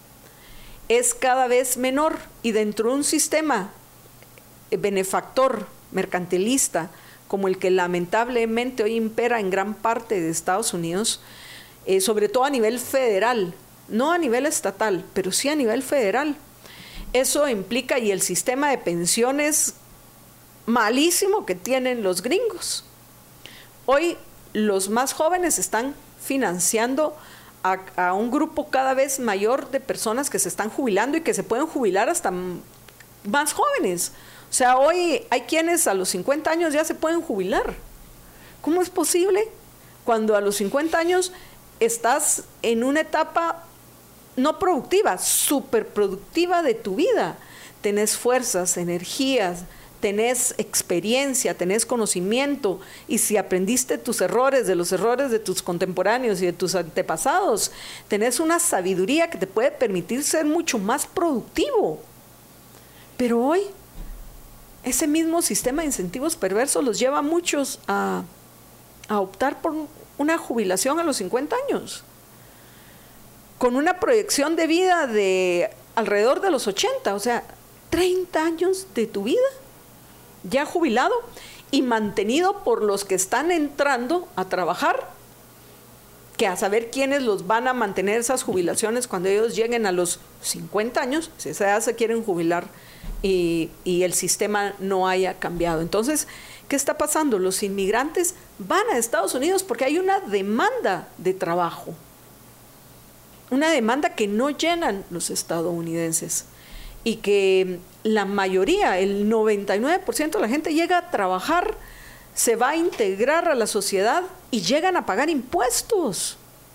es cada vez menor, y dentro de un sistema benefactor, mercantilista, como el que lamentablemente hoy impera en gran parte de Estados Unidos, eh, sobre todo a nivel federal, no a nivel estatal, pero sí a nivel federal. Eso implica, y el sistema de pensiones malísimo que tienen los gringos. Hoy los más jóvenes están financiando A, a un grupo cada vez mayor de personas que se están jubilando y que se pueden jubilar hasta más jóvenes. O sea, hoy hay quienes a los cincuenta años ya se pueden jubilar. ¿Cómo es posible? Cuando a los cincuenta años estás en una etapa no productiva, súper productiva de tu vida. Tenés fuerzas, energías, tenés experiencia, tenés conocimiento, y si aprendiste tus errores, de los errores de tus contemporáneos y de tus antepasados, tenés una sabiduría que te puede permitir ser mucho más productivo. Pero hoy, ese mismo sistema de incentivos perversos los lleva a muchos a, a optar por una jubilación a los cincuenta años, con una proyección de vida de alrededor de los ochenta, o sea, treinta años de tu vida, ya jubilado y mantenido por los que están entrando a trabajar, que a saber quiénes los van a mantener esas jubilaciones cuando ellos lleguen a los cincuenta años, si ya se quieren jubilar y, y el sistema no haya cambiado. Entonces, ¿qué está pasando? Los inmigrantes van a Estados Unidos porque hay una demanda de trabajo, una demanda que no llenan los estadounidenses y que la mayoría, el noventa y nueve por ciento de la gente llega a trabajar, se va a integrar a la sociedad y llegan a pagar impuestos.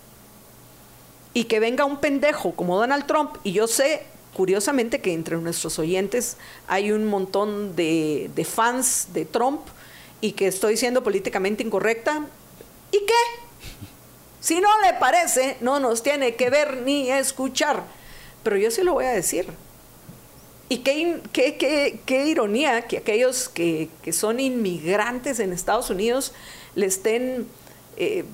Y que venga un pendejo como Donald Trump, y yo sé, curiosamente, que entre nuestros oyentes hay un montón de, de fans de Trump y que estoy siendo políticamente incorrecta. ¿Y qué? Si no le parece, no nos tiene que ver ni escuchar. Pero yo sí lo voy a decir. Y qué, qué, qué, qué ironía que aquellos que, que son inmigrantes en Estados Unidos le estén, eh,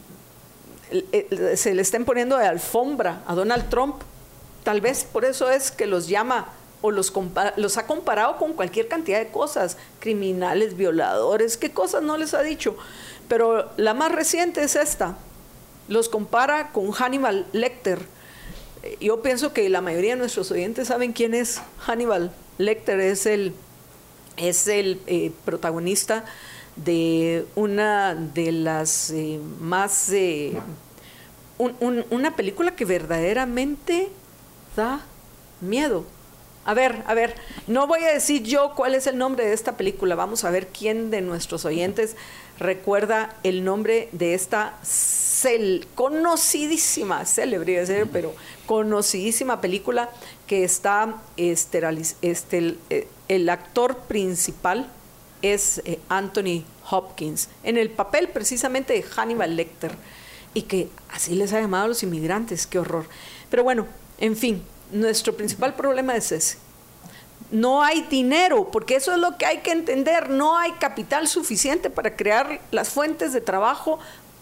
le, se le estén poniendo de alfombra a Donald Trump. Tal vez por eso es que los llama o los, compara, los ha comparado con cualquier cantidad de cosas, criminales, violadores, qué cosas no les ha dicho. Pero la más reciente es esta, los compara con Hannibal Lecter. Yo pienso que la mayoría de nuestros oyentes saben quién es Hannibal Lecter. Es el, es el eh, protagonista de una de las eh, más... Eh, un, un, una película que verdaderamente da miedo. A ver, a ver, no voy a decir yo cuál es el nombre de esta película. Vamos a ver quién de nuestros oyentes recuerda el nombre de esta cel, conocidísima, célebre, pero conocidísima película que está esteriliz, este, el, el actor principal es eh, Anthony Hopkins, en el papel precisamente de Hannibal Lecter, y que así les ha llamado a los inmigrantes, qué horror. Pero bueno, en fin, nuestro principal problema es ese. No hay dinero, porque eso es lo que hay que entender, no hay capital suficiente para crear las fuentes de trabajo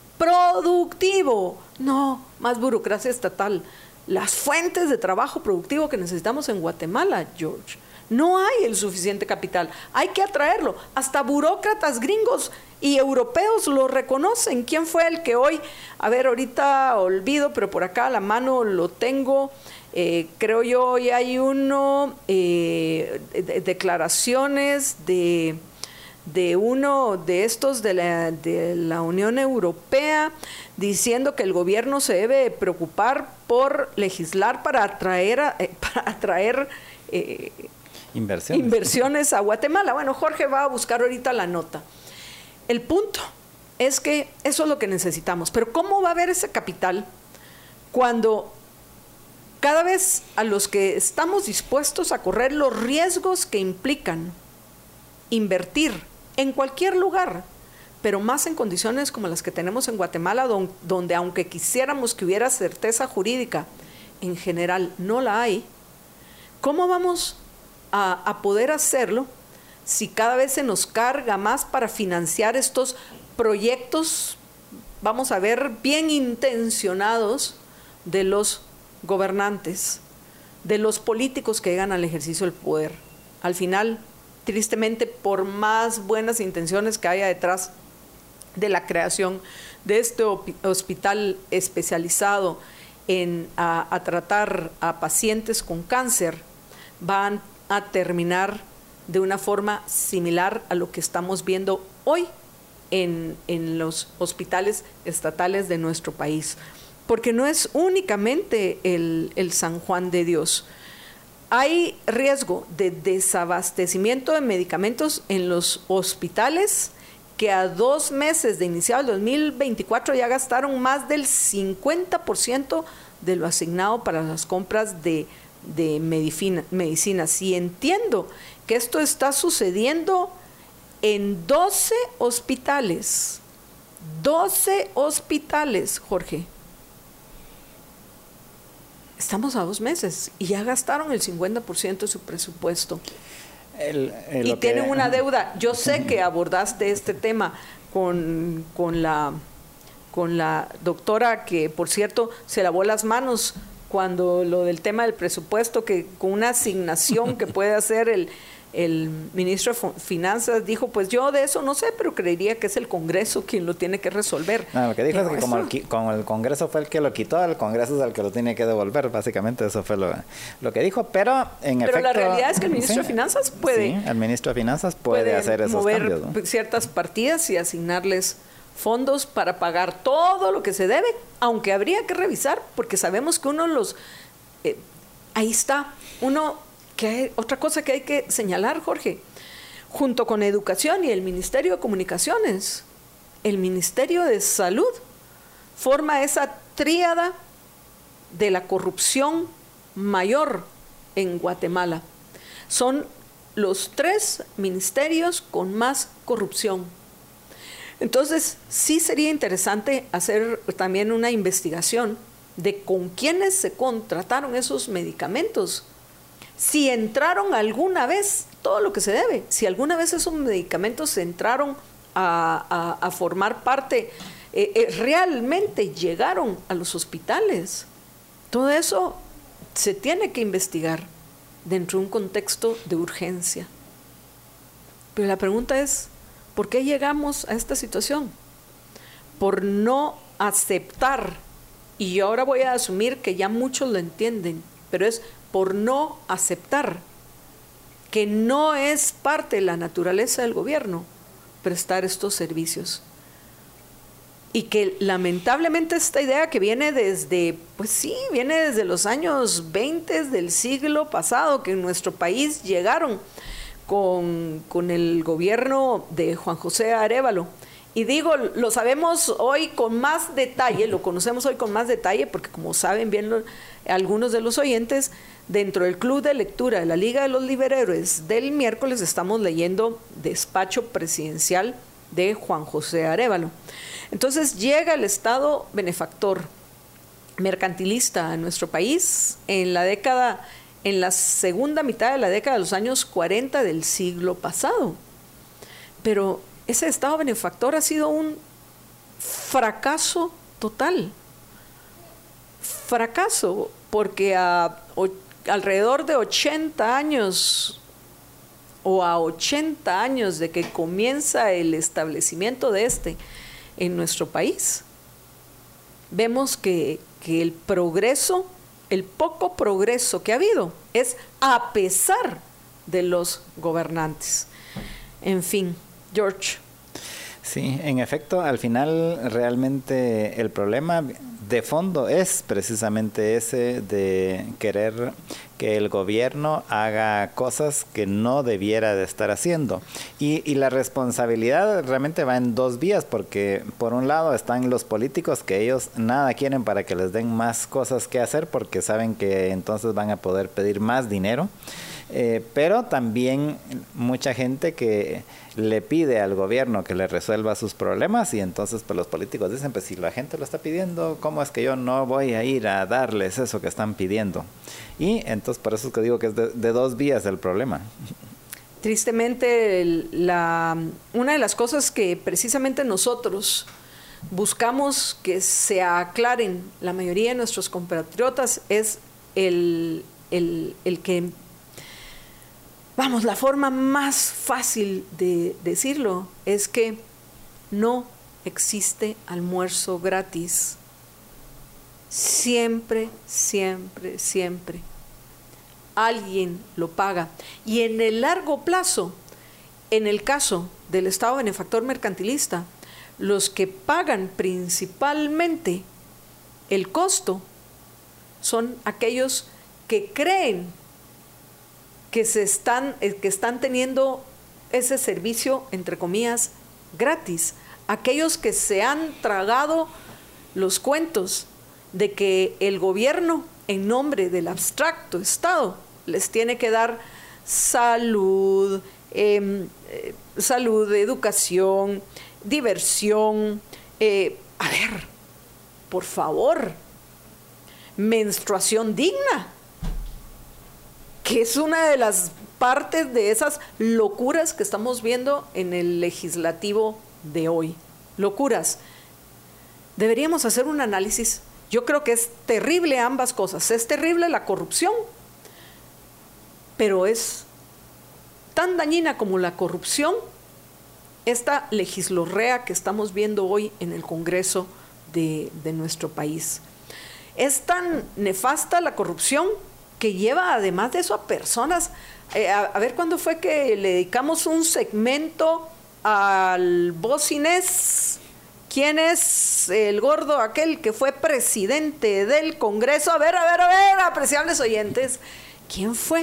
productivo. No, más burocracia estatal. Las fuentes de trabajo productivo que necesitamos en Guatemala, George. No hay el suficiente capital, hay que atraerlo. Hasta burócratas gringos y europeos lo reconocen. ¿Quién fue el que hoy, a ver, ahorita olvido, pero por acá a la mano lo tengo, eh, creo yo, hoy hay uno, eh, de, declaraciones de, de uno de estos de la, de la Unión Europea, diciendo que el gobierno se debe preocupar por legislar para atraer, a, eh, para atraer eh, Inversiones. inversiones a Guatemala. Bueno, Jorge va a buscar ahorita la nota. El punto es que eso es lo que necesitamos. Pero ¿cómo va a haber ese capital cuando cada vez a los que estamos dispuestos a correr los riesgos que implican invertir en cualquier lugar, pero más en condiciones como las que tenemos en Guatemala, don, donde aunque quisiéramos que hubiera certeza jurídica, en general no la hay? ¿Cómo vamos a, a poder hacerlo si cada vez se nos carga más para financiar estos proyectos, vamos a ver, bien intencionados de los gobernantes, de los políticos que llegan al ejercicio del poder? Al final, tristemente, por más buenas intenciones que haya detrás de la creación de este hospital especializado en a, a tratar a pacientes con cáncer, van a terminar de una forma similar a lo que estamos viendo hoy en, en los hospitales estatales de nuestro país. Porque no es únicamente el, el San Juan de Dios. Hay riesgo de desabastecimiento de medicamentos en los hospitales, que a dos meses de iniciado el dos mil veinticuatro ya gastaron más del cincuenta por ciento de lo asignado para las compras de, de medicina, medicinas. Y entiendo que esto está sucediendo en doce hospitales. doce hospitales, Jorge. Estamos a dos meses y ya gastaron el cincuenta por ciento de su presupuesto. El, el, y tienen que... una deuda. Yo sé que abordaste este tema con, con, la, con la doctora, que por cierto se lavó las manos cuando lo del tema del presupuesto, que con una asignación que puede hacer el, el ministro de Finanzas, dijo, pues yo de eso no sé, pero creería que es el Congreso quien lo tiene que resolver. No, lo que dijo pero es que como el, como el Congreso fue el que lo quitó, el Congreso es el que lo tiene que devolver, básicamente eso fue lo, lo que dijo, pero en pero efecto... la realidad es que el ministro sí, de Finanzas puede... Sí, el ministro de Finanzas puede, puede hacer esos mover cambios, ¿no? ciertas partidas y asignarles fondos para pagar todo lo que se debe, aunque habría que revisar, porque sabemos que uno los... Eh, ahí está, uno... que hay, otra cosa que hay que señalar, Jorge, junto con Educación y el Ministerio de Comunicaciones, el Ministerio de Salud forma esa tríada de la corrupción mayor en Guatemala. Son los tres ministerios con más corrupción. Entonces, sí sería interesante hacer también una investigación de con quiénes se contrataron esos medicamentos. Si entraron alguna vez todo lo que se debe, si alguna vez esos medicamentos entraron a, a, a formar parte, eh, eh, realmente llegaron a los hospitales. Todo eso se tiene que investigar dentro de un contexto de urgencia. Pero la pregunta es, ¿por qué llegamos a esta situación? Por no aceptar, y ahora voy a asumir que ya muchos lo entienden, pero es por no aceptar que no es parte de la naturaleza del gobierno prestar estos servicios. Y que lamentablemente esta idea que viene desde, pues sí, viene desde los años veinte del siglo pasado, que en nuestro país llegaron con, con el gobierno de Juan José Arévalo. Y digo, lo sabemos hoy con más detalle, lo conocemos hoy con más detalle, porque como saben bien lo, algunos de los oyentes, dentro del club de lectura de la Liga de los Liberhéroes del miércoles estamos leyendo Despacho Presidencial de Juan José Arévalo. Entonces llega el Estado benefactor mercantilista a nuestro país en la década, en la segunda mitad de la década de los años cuarenta del siglo pasado. Pero ese Estado benefactor ha sido un fracaso total. Fracaso, porque a, o, alrededor de ochenta años o a ochenta años de que comienza el establecimiento de este en nuestro país, vemos que, que el progreso, el poco progreso que ha habido, es a pesar de los gobernantes. En fin, George. Sí, en efecto, al final realmente el problema de fondo es precisamente ese de querer que el gobierno haga cosas que no debiera de estar haciendo. Y, y la responsabilidad realmente va en dos vías, porque por un lado están los políticos, que ellos nada quieren para que les den más cosas que hacer, porque saben que entonces van a poder pedir más dinero. Eh, pero también mucha gente que le pide al gobierno que le resuelva sus problemas, y entonces pues los políticos dicen, pues si la gente lo está pidiendo, ¿cómo es que yo no voy a ir a darles eso que están pidiendo? Y entonces por eso es que digo que es de, de dos vías el problema. Tristemente, la, una de las cosas que precisamente nosotros buscamos que se aclaren la mayoría de nuestros compatriotas es el, el, el que, vamos, la forma más fácil de decirlo es que no existe almuerzo gratis. Siempre, siempre, siempre alguien lo paga. Y en el largo plazo, en el caso del Estado benefactor mercantilista, los que pagan principalmente el costo son aquellos que creen que se están, que están teniendo ese servicio, entre comillas, gratis. Aquellos que se han tragado los cuentos de que el gobierno, en nombre del abstracto Estado, les tiene que dar salud, eh, eh, salud, educación, diversión. Eh, a ver, por favor, menstruación digna, que es una de las partes de esas locuras que estamos viendo en el legislativo de hoy. Locuras. Deberíamos hacer un análisis Yo creo que es terrible ambas cosas. Es terrible la corrupción, pero es tan dañina como la corrupción esta legislorrea que estamos viendo hoy en el Congreso de, de nuestro país. Es tan nefasta la corrupción que lleva además de eso a personas, eh, a, a ver cuándo fue que le dedicamos un segmento al Vos Inés, ¿quién es el gordo aquel que fue presidente del Congreso? A ver, a ver, a ver, apreciables oyentes, ¿quién fue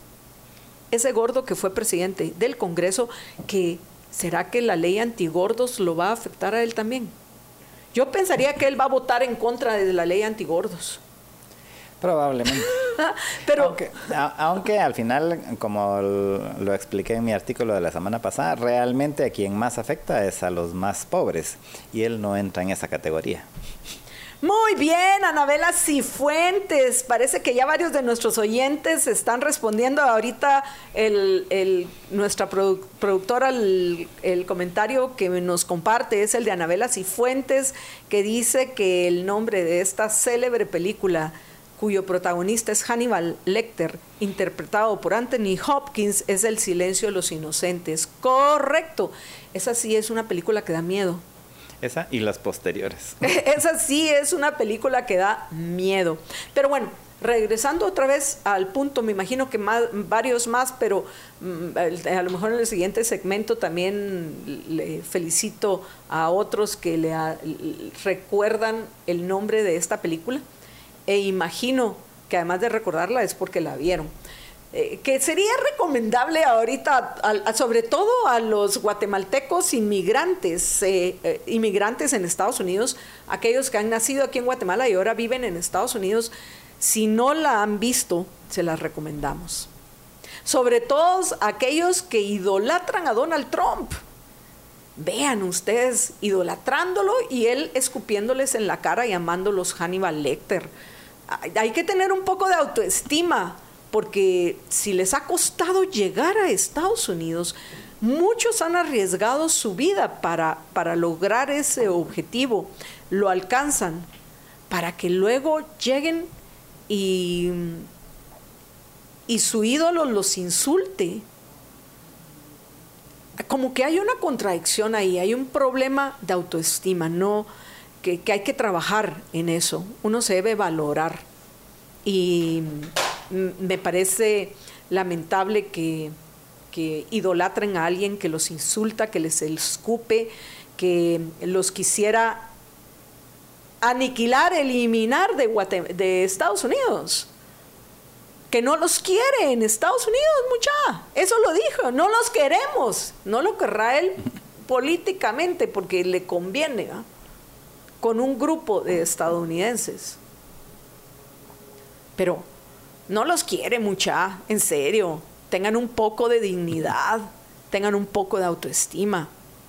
ese gordo que fue presidente del Congreso? Que ¿será que la ley antigordos lo va a afectar a él también? Yo pensaría que él va a votar en contra de la ley antigordos. Probablemente. Pero, aunque, a, aunque al final, como lo expliqué en mi artículo de la semana pasada, realmente a quien más afecta es a los más pobres, y él no entra en esa categoría. Muy bien, Anabela Cifuentes. Parece que ya varios de nuestros oyentes están respondiendo ahorita el, el, nuestra produ productora, el, el comentario que nos comparte es el de Anabela Cifuentes, que dice que el nombre de esta célebre película, cuyo protagonista es Hannibal Lecter, interpretado por Anthony Hopkins, es El silencio de los inocentes. Correcto. Esa sí es una película que da miedo. Esa y las posteriores. Esa sí es una película que da miedo. Pero bueno, regresando otra vez al punto, me imagino que más, varios más, pero mm, a lo mejor en el siguiente segmento también le felicito a otros que le a, recuerdan el nombre de esta película. E imagino que además de recordarla es porque la vieron. Eh, que sería recomendable ahorita, a, a, sobre todo a los guatemaltecos inmigrantes, eh, eh, inmigrantes en Estados Unidos, aquellos que han nacido aquí en Guatemala y ahora viven en Estados Unidos, si no la han visto, se las recomendamos. Sobre todo aquellos que idolatran a Donald Trump. Vean ustedes idolatrándolo y él escupiéndoles en la cara y llamándolos Hannibal Lecter. Hay, hay que tener un poco de autoestima, porque si les ha costado llegar a Estados Unidos, muchos han arriesgado su vida para, para lograr ese objetivo, lo alcanzan, para que luego lleguen y, y su ídolo los insulte. Como que hay una contradicción ahí, hay un problema de autoestima, ¿no? que, que hay que trabajar en eso, uno se debe valorar. Y me parece lamentable que, que idolatren a alguien que los insulta, que les escupe, que los quisiera aniquilar, eliminar de, Guatem- de Estados Unidos, que no los quiere en Estados Unidos, mucha. Eso lo dijo, no los queremos. No lo querrá él políticamente porque le conviene, ¿eh? Con un grupo de estadounidenses. Pero no los quiere, mucha, en serio. Tengan un poco de dignidad, tengan un poco de autoestima.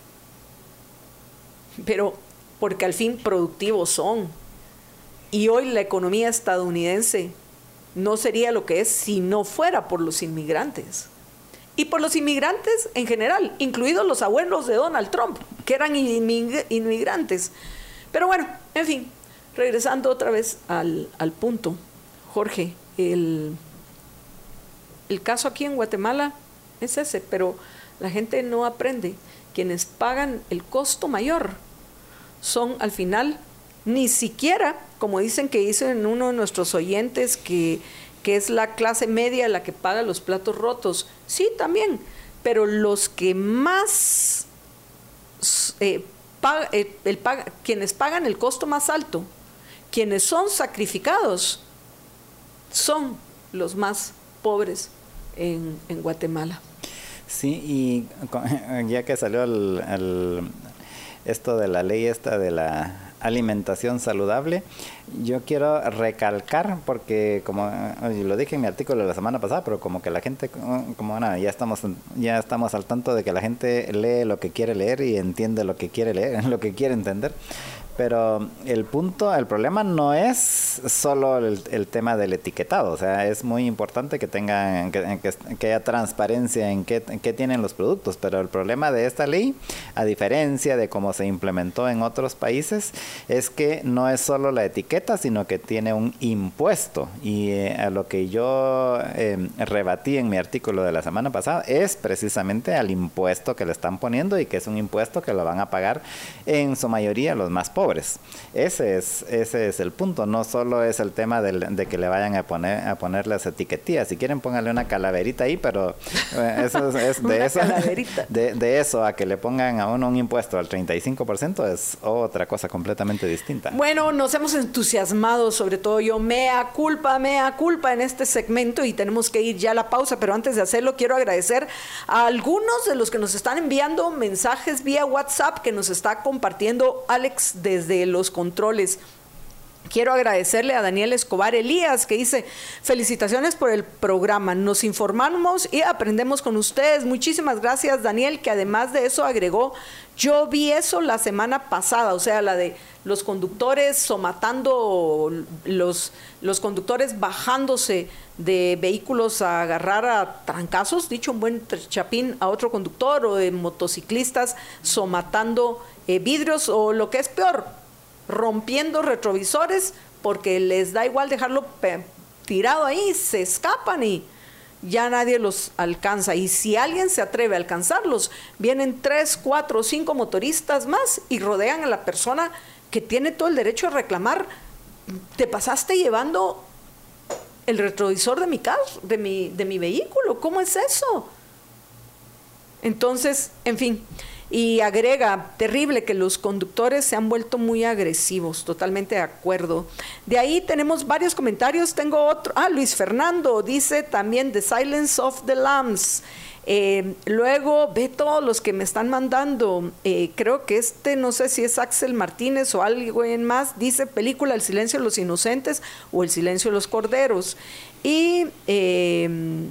Pero porque al fin productivos son. Y hoy la economía estadounidense no sería lo que es si no fuera por los inmigrantes. Y por los inmigrantes en general, incluidos los abuelos de Donald Trump, que eran inmig- inmigrantes. Pero bueno, en fin, regresando otra vez al, al punto, Jorge, el, el caso aquí en Guatemala es ese, pero la gente no aprende. Quienes pagan el costo mayor son al final ni siquiera, como dicen que dicen uno de nuestros oyentes, que, que es la clase media la que paga los platos rotos. Sí, también, pero los que más, eh, paga, eh, el paga, quienes pagan el costo más alto, quienes son sacrificados, son los más pobres en, en Guatemala. Sí, y ya que salió el, el, esto de la ley esta de la alimentación saludable, yo quiero recalcar, porque como lo dije en mi artículo de la semana pasada, pero como que la gente, como nada, ya estamos ya estamos al tanto de que la gente lee lo que quiere leer y entiende lo que quiere leer, lo que quiere entender. Pero el punto, el problema no es solo el, el tema del etiquetado. O sea, es muy importante que tengan, que, que, que haya transparencia en qué, en qué tienen los productos. Pero el problema de esta ley, a diferencia de cómo se implementó en otros países, es que no es solo la etiqueta, sino que tiene un impuesto. Y eh, a lo que yo eh, rebatí en mi artículo de la semana pasada es precisamente al impuesto que le están poniendo, y que es un impuesto que lo van a pagar en su mayoría los más pobres. Ese es, ese es el punto. No solo es el tema del, de que le vayan a poner a poner las etiquetillas. Si quieren, pónganle una calaverita ahí, pero eh, eso es, es de eso de, de eso a que le pongan a uno un impuesto al treinta y cinco por ciento es otra cosa completamente distinta. Bueno, nos hemos entusiasmado, sobre todo yo, mea culpa, mea culpa en este segmento, y tenemos que ir ya a la pausa, pero antes de hacerlo quiero agradecer a algunos de los que nos están enviando mensajes vía WhatsApp, que nos está compartiendo Alex desde los controles. Quiero agradecerle a Daniel Escobar Elías, que dice: felicitaciones por el programa, nos informamos y aprendemos con ustedes. Muchísimas gracias, Daniel, que además de eso agregó: yo vi eso la semana pasada, o sea, la de los conductores somatando, los, los conductores bajándose de vehículos a agarrar a trancazos, dicho un buen chapín, a otro conductor, o de motociclistas somatando eh, vidrios, o lo que es peor, rompiendo retrovisores, porque les da igual dejarlo tirado ahí, se escapan y ya nadie los alcanza. Y si alguien se atreve a alcanzarlos, vienen tres, cuatro, cinco motoristas más y rodean a la persona que tiene todo el derecho a reclamar: te pasaste llevando el retrovisor de mi carro, de mi, de mi vehículo, ¿cómo es eso? Entonces, en fin. Y agrega: terrible que los conductores se han vuelto muy agresivos. Totalmente de acuerdo. De ahí tenemos varios comentarios. Tengo otro. Ah, Luis Fernando dice también The Silence of the Lambs. Eh, luego ve todos los que me están mandando. Eh, creo que este, no sé si es Axel Martínez o alguien más. Dice: película El silencio de los inocentes o El silencio de los corderos. Y eh,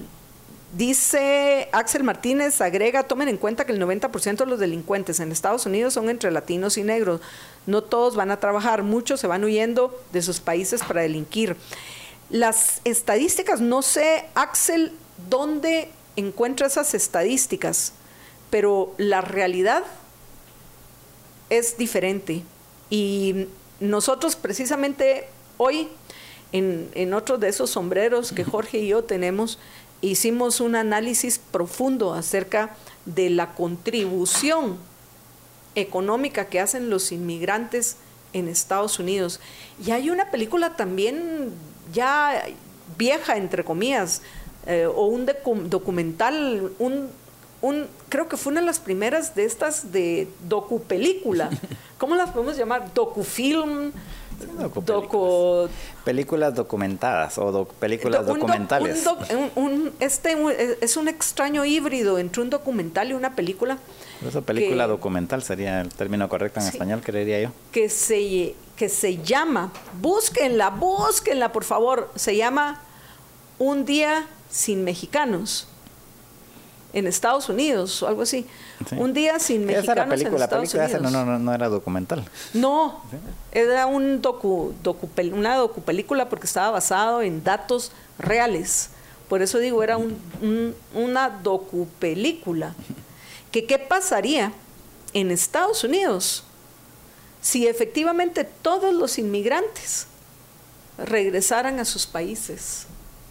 dice Axel Martínez, agrega: tomen en cuenta que el noventa por ciento de los delincuentes en Estados Unidos son entre latinos y negros. No todos van a trabajar, muchos se van huyendo de sus países para delinquir. Las estadísticas, no sé, Axel, dónde encuentra esas estadísticas, pero la realidad es diferente. Y nosotros precisamente hoy, en, en otro de esos sombreros que Jorge y yo tenemos, hicimos un análisis profundo acerca de la contribución económica que hacen los inmigrantes en Estados Unidos. Y hay una película también ya vieja, entre comillas, eh, o un docu- documental, un, un, creo que fue una de las primeras de estas de docupelícula. ¿Cómo las podemos llamar? Docufilm. Docu... películas documentadas o do, películas do, un documentales. Do, un do, un, un, este un, es un extraño híbrido entre un documental y una película. Esa película que, documental sería el término correcto en sí, español, creería yo. Que se, que se llama, búsquenla, búsquenla por favor, se llama Un día sin mexicanos en Estados Unidos o algo así. Sí. Un día sin mexicanos esa era película, en Estados película Unidos. Esa no, no, no era documental. No, sí. Era un docu, docu, una docupelícula porque estaba basado en datos reales. Por eso digo, era un, un, una docupelícula. Que qué pasaría en Estados Unidos si efectivamente todos los inmigrantes regresaran a sus países.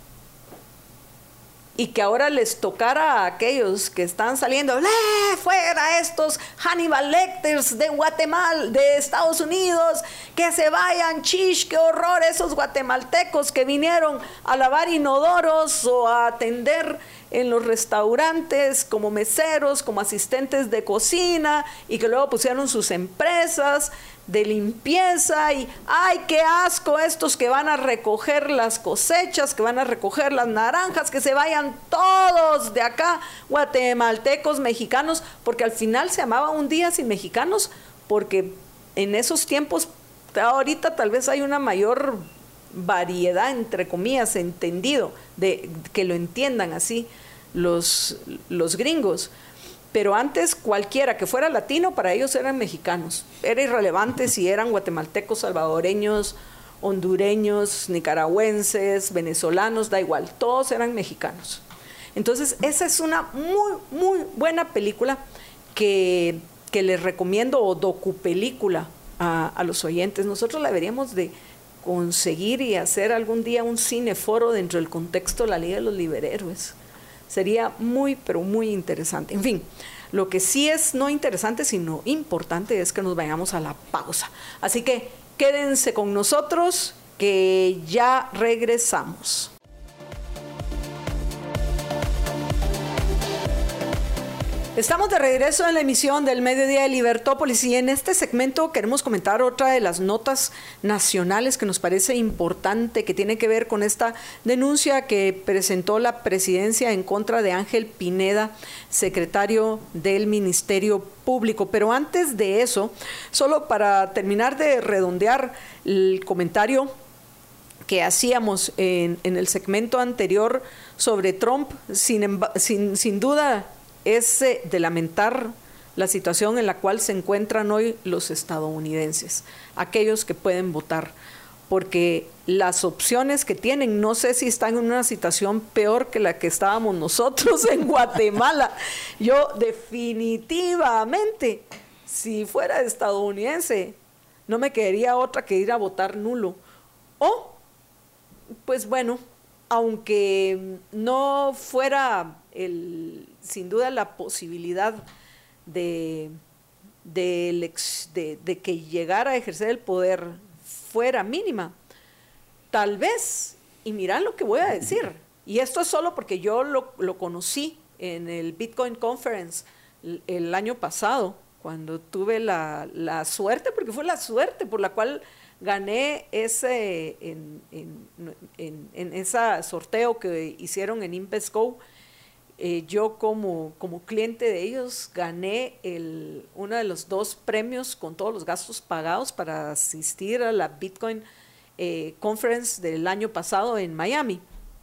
Y que ahora les tocara a aquellos que están saliendo, ¡le! Fuera estos Hannibal Lecters de Guatemala, de Estados Unidos, que se vayan, chish, qué horror, esos guatemaltecos que vinieron a lavar inodoros o a atender en los restaurantes como meseros, como asistentes de cocina, y que luego pusieron sus empresas de limpieza y ¡ay, qué asco! Estos que van a recoger las cosechas, que van a recoger las naranjas, que se vayan todos de acá, guatemaltecos, mexicanos, porque al final se llamaba Un día sin mexicanos, porque en esos tiempos, ahorita tal vez hay una mayor variedad, entre comillas, entendido, de que lo entiendan así los, los gringos. pero antes cualquiera que fuera latino, para ellos eran mexicanos. Era irrelevante si eran guatemaltecos, salvadoreños, hondureños, nicaragüenses, venezolanos, da igual, todos eran mexicanos. Entonces, esa es una muy, muy buena película que, que les recomiendo, o docupelícula a, a los oyentes. Nosotros la deberíamos de conseguir y hacer algún día un cineforo dentro del contexto de la Liga de los Liberhéroes. Sería muy, pero muy interesante. En fin, lo que sí es no interesante, sino importante, es que nos vayamos a la pausa. Así que quédense con nosotros, que ya regresamos. Estamos de regreso en la emisión del Mediodía de Libertópolis, y en este segmento queremos comentar otra de las notas nacionales que nos parece importante, que tiene que ver con esta denuncia que presentó la presidencia en contra de Ángel Pineda, secretario del Ministerio Público. Pero antes de eso, solo para terminar de redondear el comentario que hacíamos en, en el segmento anterior sobre Trump, sin, sin, sin duda es de lamentar la situación en la cual se encuentran hoy los estadounidenses, aquellos que pueden votar, porque las opciones que tienen, no sé si están en una situación peor que la que estábamos nosotros en Guatemala. Yo definitivamente, si fuera estadounidense, no me quedaría otra que ir a votar nulo. O, pues bueno, aunque no fuera el, sin duda la posibilidad de, de, de, de que llegara a ejercer el poder fuera mínima, tal vez, y mirá lo que voy a decir, y esto es solo porque yo lo, lo conocí en el Bitcoin Conference el, el año pasado, cuando tuve la, la suerte, porque fue la suerte por la cual gané ese en, en, en, en ese sorteo que hicieron en InvestGo. Eh, yo como, como cliente de ellos gané el, uno de los dos premios con todos los gastos pagados para asistir a la Bitcoin eh, Conference del año pasado en Miami.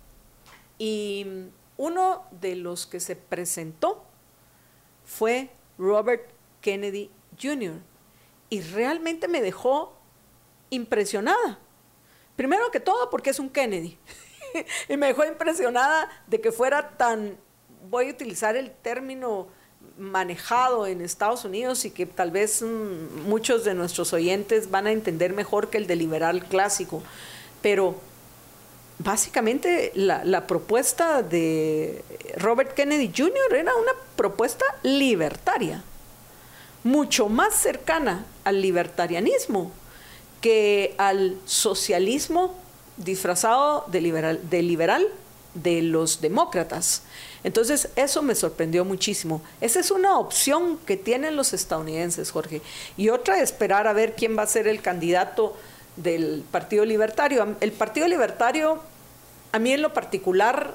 Y uno de los que se presentó fue Robert Kennedy junior Y realmente me dejó impresionada. Primero que todo porque es un Kennedy. Y me dejó impresionada de que fuera tan, voy a utilizar el término manejado en Estados Unidos y que tal vez mmm, muchos de nuestros oyentes van a entender mejor que el de liberal clásico, pero básicamente la, la propuesta de Robert Kennedy junior era una propuesta libertaria, mucho más cercana al libertarianismo que al socialismo disfrazado de liberal, de liberal de los demócratas. Entonces eso me sorprendió muchísimo. Esa es una opción que tienen los estadounidenses, Jorge. Y otra, esperar a ver quién va a ser el candidato del Partido Libertario. El Partido Libertario, a mí en lo particular,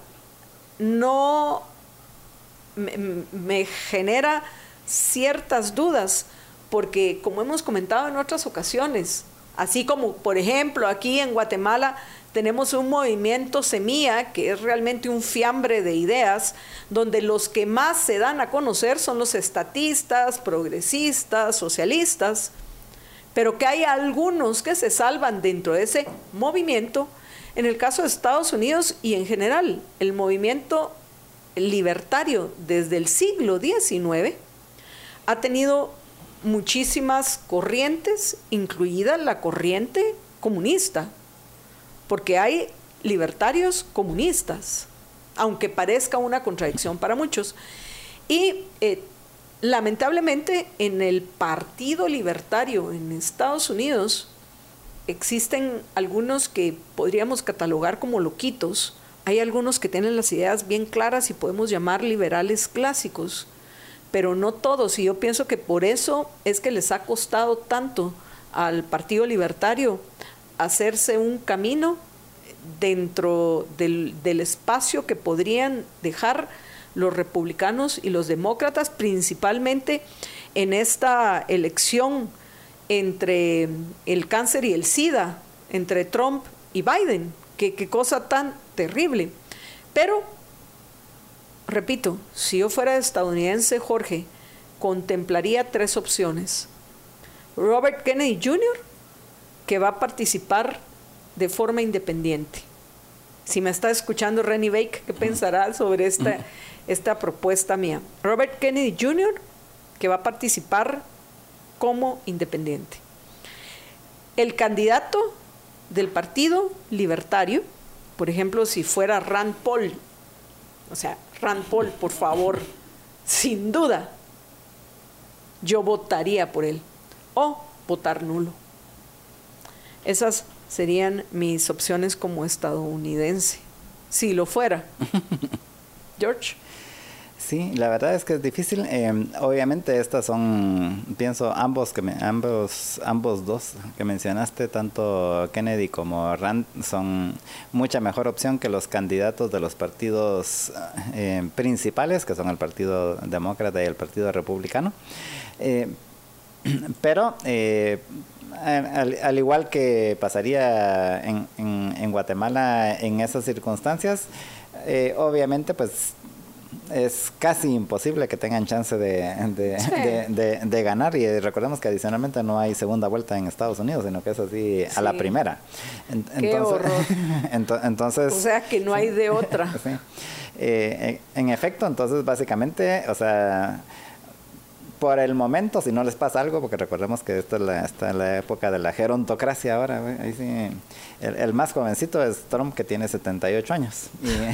no me, me genera ciertas dudas, porque como hemos comentado en otras ocasiones, así como por ejemplo aquí en Guatemala tenemos un movimiento Semilla, que es realmente un fiambre de ideas, donde los que más se dan a conocer son los estatistas, progresistas, socialistas, pero que hay algunos que se salvan dentro de ese movimiento. En el caso de Estados Unidos y en general, el movimiento libertario desde el siglo diecinueve ha tenido muchísimas corrientes, incluida la corriente comunista, porque hay libertarios comunistas, aunque parezca una contradicción para muchos. Y eh, lamentablemente en el Partido Libertario en Estados Unidos existen algunos que podríamos catalogar como loquitos. Hay algunos que tienen las ideas bien claras y podemos llamar liberales clásicos, pero no todos, y yo pienso que por eso es que les ha costado tanto al Partido Libertario hacerse un camino dentro del, del espacio que podrían dejar los republicanos y los demócratas, principalmente en esta elección entre el cáncer y el SIDA, entre Trump y Biden. Qué, qué cosa tan terrible. Pero repito, si yo fuera estadounidense, Jorge, contemplaría tres opciones. Robert Kennedy junior, que va a participar de forma independiente. Si me está escuchando Renny Bake, ¿qué pensará sobre esta, esta propuesta mía? Robert Kennedy junior, que va a participar como independiente. El candidato del Partido Libertario, por ejemplo, si fuera Rand Paul, o sea, Rand Paul, por favor, sin duda, yo votaría por él, o votar nulo. Esas serían mis opciones como estadounidense, si lo fuera. George. Sí, la verdad es que es difícil. Eh, obviamente estas son, pienso, ambos que me, ambos, ambos dos que mencionaste, tanto Kennedy como Rand, son mucha mejor opción que los candidatos de los partidos eh, principales, que son el Partido Demócrata y el Partido Republicano. Eh, pero eh, al, al igual que pasaría en, en, en Guatemala en esas circunstancias, eh, obviamente pues es casi imposible que tengan chance de, de, sí. de, de, de ganar, y recordemos que adicionalmente no hay segunda vuelta en Estados Unidos, sino que es así sí. a la primera. En, Qué entonces, horror. entonces, o sea que no hay de otra. Sí. Eh, en efecto, entonces básicamente, o sea, por el momento, si no les pasa algo, porque recordemos que esta es la, esta es la época de la gerontocracia ahora, ¿ve? Ahí sí, el, el más jovencito es Trump, que tiene setenta y ocho años. Y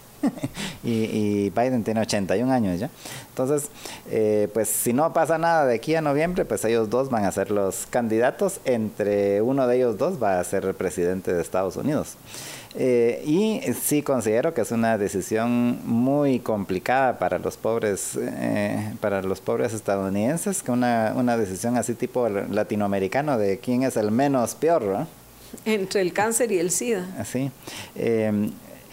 y, y Biden tiene ochenta y un años ya. Entonces, eh, pues si no pasa nada de aquí a noviembre, pues ellos dos van a ser los candidatos. Entre uno de ellos dos va a ser el presidente de Estados Unidos. Eh, y sí considero que es una decisión muy complicada para los pobres, eh, para los pobres estadounidenses, que una, una decisión así tipo latinoamericano de quién es el menos peor, ¿no? Entre el cáncer y el SIDA. Así. Eh,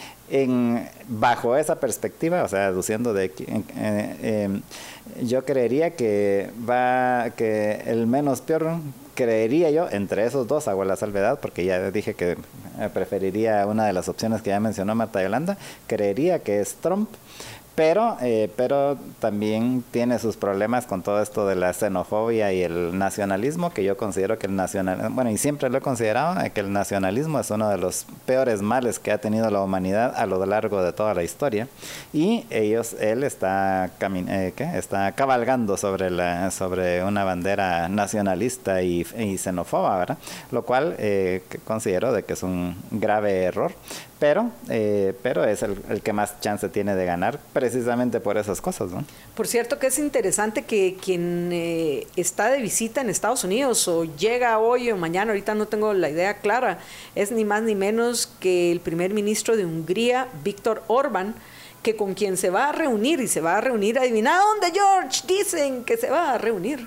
En, bajo esa perspectiva, o sea, aduciendo de que eh, eh, yo creería que va que el menos peor, creería yo, entre esos dos hago la salvedad, porque ya dije que preferiría una de las opciones que ya mencionó Marta Yolanda, creería que es Trump. Pero, eh, pero también tiene sus problemas con todo esto de la xenofobia y el nacionalismo, que yo considero que el nacionalismo, bueno, y siempre lo he considerado, eh, que el nacionalismo es uno de los peores males que ha tenido la humanidad a lo largo de toda la historia. Y ellos, él está, camin eh, ¿qué? está cabalgando sobre, la, sobre una bandera nacionalista y, y xenófoba, ¿verdad? Lo cual eh, considero de que es un grave error. Pero, eh, pero es el, el que más chance tiene de ganar, precisamente por esas cosas, ¿no? Por cierto que es interesante que quien eh, está de visita en Estados Unidos o llega hoy o mañana, ahorita no tengo la idea clara, es ni más ni menos que el primer ministro de Hungría, Viktor Orbán, que con quien se va a reunir, y se va a reunir, adivina dónde, George, dicen que se va a reunir.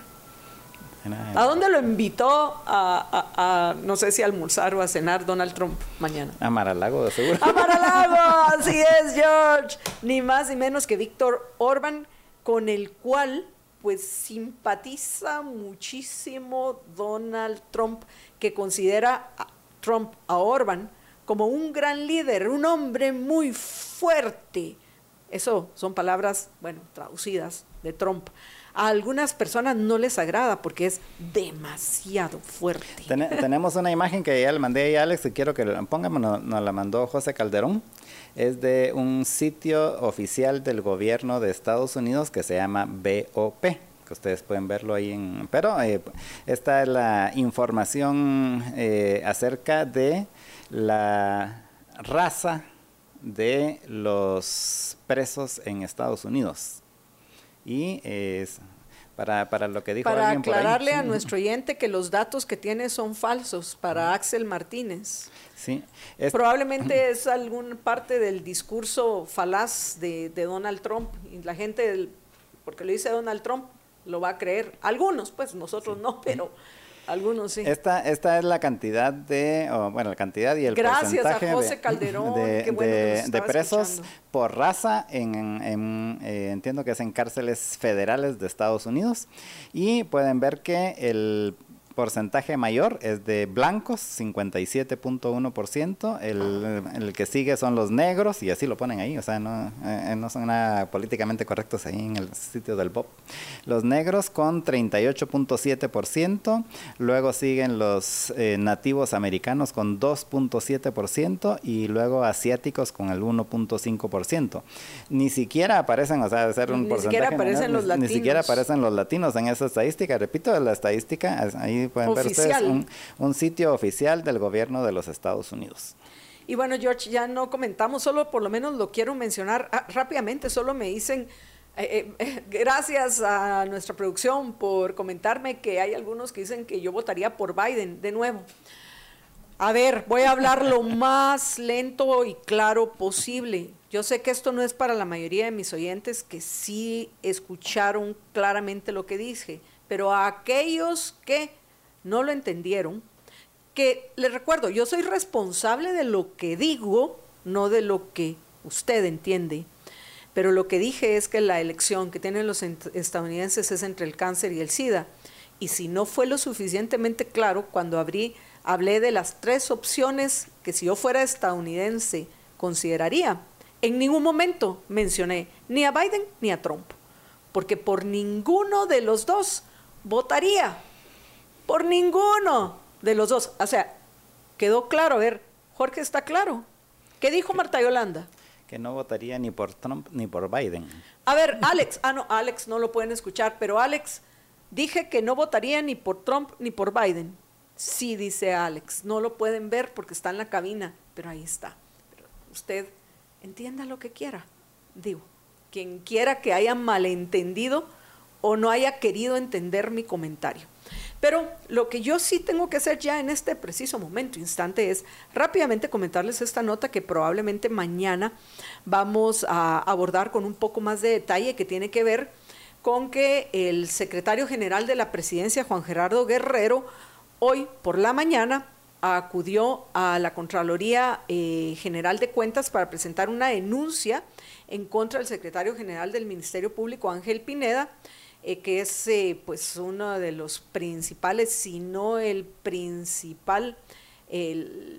¿A dónde lo invitó a, a, a, no sé si a almorzar o a cenar Donald Trump mañana? A Mar-a-Lago, de seguro. ¡A Mar-a-Lago! Así es, George. Ni más ni menos que Viktor Orbán, con el cual pues simpatiza muchísimo Donald Trump, que considera a Trump, a Orbán, como un gran líder, un hombre muy fuerte. Eso son palabras, bueno, traducidas de Trump. A algunas personas no les agrada porque es demasiado fuerte. Ten, tenemos una imagen que ya le mandé ahí a Alex y quiero que pongan, nos, nos la mandó José Calderón. Es de un sitio oficial del gobierno de Estados Unidos que se llama B O P, que ustedes pueden verlo ahí en... Pero eh, esta es la información eh, acerca de la raza de los presos en Estados Unidos. Y es para, para lo que dijo para alguien por ahí. Para aclararle a nuestro oyente que los datos que tiene son falsos, para Axel Martínez. Sí. Es, Probablemente es alguna parte del discurso falaz de, de Donald Trump, y la gente, del, porque lo dice Donald Trump, lo va a creer. Algunos, pues nosotros sí. no, pero... Algunos sí. Esta, esta es la cantidad de, oh, bueno, la cantidad y el Gracias porcentaje a José Calderón, de, qué bueno de, que de presos escuchando. Por raza, en, en eh, entiendo que es en cárceles federales de Estados Unidos, y pueden ver que el porcentaje mayor es de blancos, cincuenta y siete punto uno por ciento. El, el que sigue son los negros, y así lo ponen ahí, o sea, no, eh, no son nada políticamente correctos ahí en el sitio del B O P. Los negros con treinta y ocho punto siete por ciento. Luego siguen los eh, nativos americanos con dos punto siete por ciento y luego asiáticos con el uno punto cinco por ciento. Ni siquiera aparecen, o sea, de ser un ni porcentaje siquiera aparecen menor, los ni, latinos. ni siquiera aparecen los latinos en esa estadística. Repito, la estadística, ahí pueden Oficial. ver ustedes un, un sitio oficial del gobierno de los Estados Unidos. Y bueno, George, ya no comentamos, solo por lo menos lo quiero mencionar ah, rápidamente, solo me dicen, eh, eh, gracias a nuestra producción por comentarme que hay algunos que dicen que yo votaría por Biden de nuevo. A ver, voy a hablar lo más lento y claro posible. Yo sé que esto no es para la mayoría de mis oyentes que sí escucharon claramente lo que dije, pero a aquellos que no lo entendieron, que les recuerdo, yo soy responsable de lo que digo, no de lo que usted entiende, pero lo que dije es que la elección que tienen los estadounidenses es entre el cáncer y el SIDA, y si no fue lo suficientemente claro cuando abrí, hablé de las tres opciones que si yo fuera estadounidense consideraría, en ningún momento mencioné ni a Biden ni a Trump, porque por ninguno de los dos votaría, por ninguno de los dos. O sea, quedó claro. A ver, Jorge, ¿está claro? ¿Qué dijo Marta Yolanda? Que no votaría ni por Trump ni por Biden. A ver, Alex, ah no, Alex no lo pueden escuchar, pero Alex, dije que no votaría ni por Trump ni por Biden. Sí, dice Alex, no lo pueden ver porque está en la cabina, pero ahí está. Pero usted entienda lo que quiera. Digo, quien quiera que haya malentendido o no haya querido entender mi comentario. Pero lo que yo sí tengo que hacer ya en este preciso momento, instante, es rápidamente comentarles esta nota que probablemente mañana vamos a abordar con un poco más de detalle, que tiene que ver con que el secretario general de la presidencia, Juan Gerardo Guerrero, hoy por la mañana acudió a la Contraloría eh, General de Cuentas para presentar una denuncia en contra del secretario general del Ministerio Público, Ángel Pineda, eh, que es eh, pues uno de los principales, si no el principal, el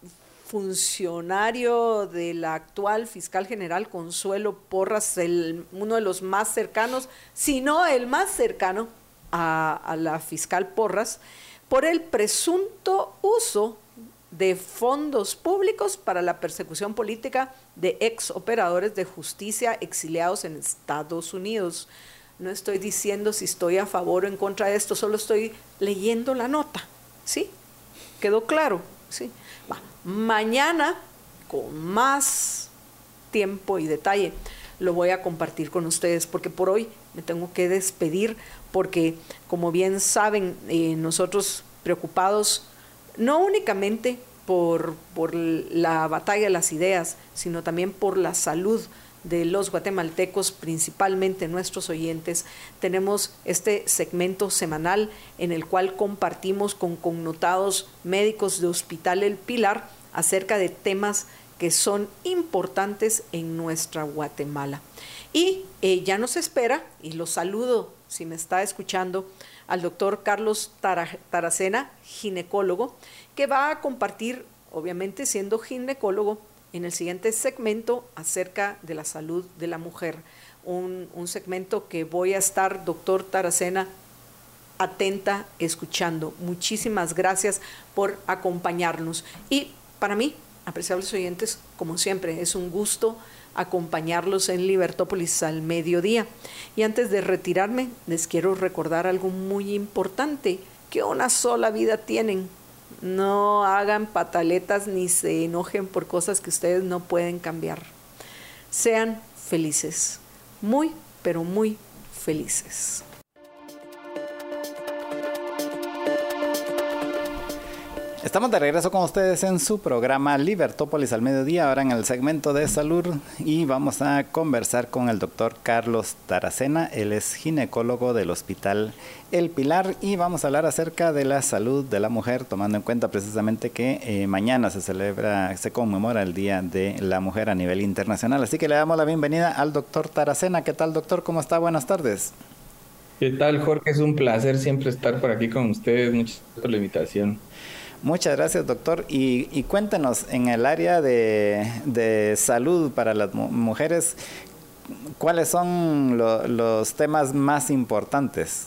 funcionario de la actual fiscal general Consuelo Porras, el, uno de los más cercanos, si no el más cercano a, a la fiscal Porras, por el presunto uso de fondos públicos para la persecución política de ex operadores de justicia exiliados en Estados Unidos. No estoy diciendo si estoy a favor o en contra de esto, solo estoy leyendo la nota, ¿sí? ¿Quedó claro? Sí. Va. Mañana, con más tiempo y detalle, lo voy a compartir con ustedes, porque por hoy me tengo que despedir, porque como bien saben, eh, nosotros preocupados no únicamente por, por la batalla de las ideas, sino también por la salud de los guatemaltecos, principalmente nuestros oyentes, tenemos este segmento semanal en el cual compartimos con connotados médicos de Hospital El Pilar acerca de temas que son importantes en nuestra Guatemala. Y eh, ya nos espera, y lo saludo si me está escuchando, al doctor Carlos Taracena, ginecólogo, que va a compartir, obviamente siendo ginecólogo, en el siguiente segmento acerca de la salud de la mujer. Un, un segmento que voy a estar, doctor Taracena, atenta, escuchando. Muchísimas gracias por acompañarnos. Y para mí, apreciables oyentes, como siempre, es un gusto acompañarlos en Libertópolis al mediodía. Y antes de retirarme, les quiero recordar algo muy importante, que una sola vida tienen. No hagan pataletas ni se enojen por cosas que ustedes no pueden cambiar. Sean felices, muy, pero muy felices. Estamos de regreso con ustedes en su programa Libertópolis al mediodía, ahora en el segmento de salud, y vamos a conversar con el doctor Carlos Taracena. Él es ginecólogo del Hospital El Pilar y vamos a hablar acerca de la salud de la mujer, tomando en cuenta precisamente que eh, mañana se celebra, se conmemora el Día de la Mujer a nivel internacional. Así que le damos la bienvenida al doctor Taracena. ¿Qué tal, doctor? ¿Cómo está? Buenas tardes. ¿Qué tal, Jorge? Es un placer siempre estar por aquí con ustedes. Muchas gracias por la invitación. Muchas gracias, doctor. Y, y cuéntenos, en el área de, de salud para las mu- mujeres, ¿cuáles son lo, los temas más importantes?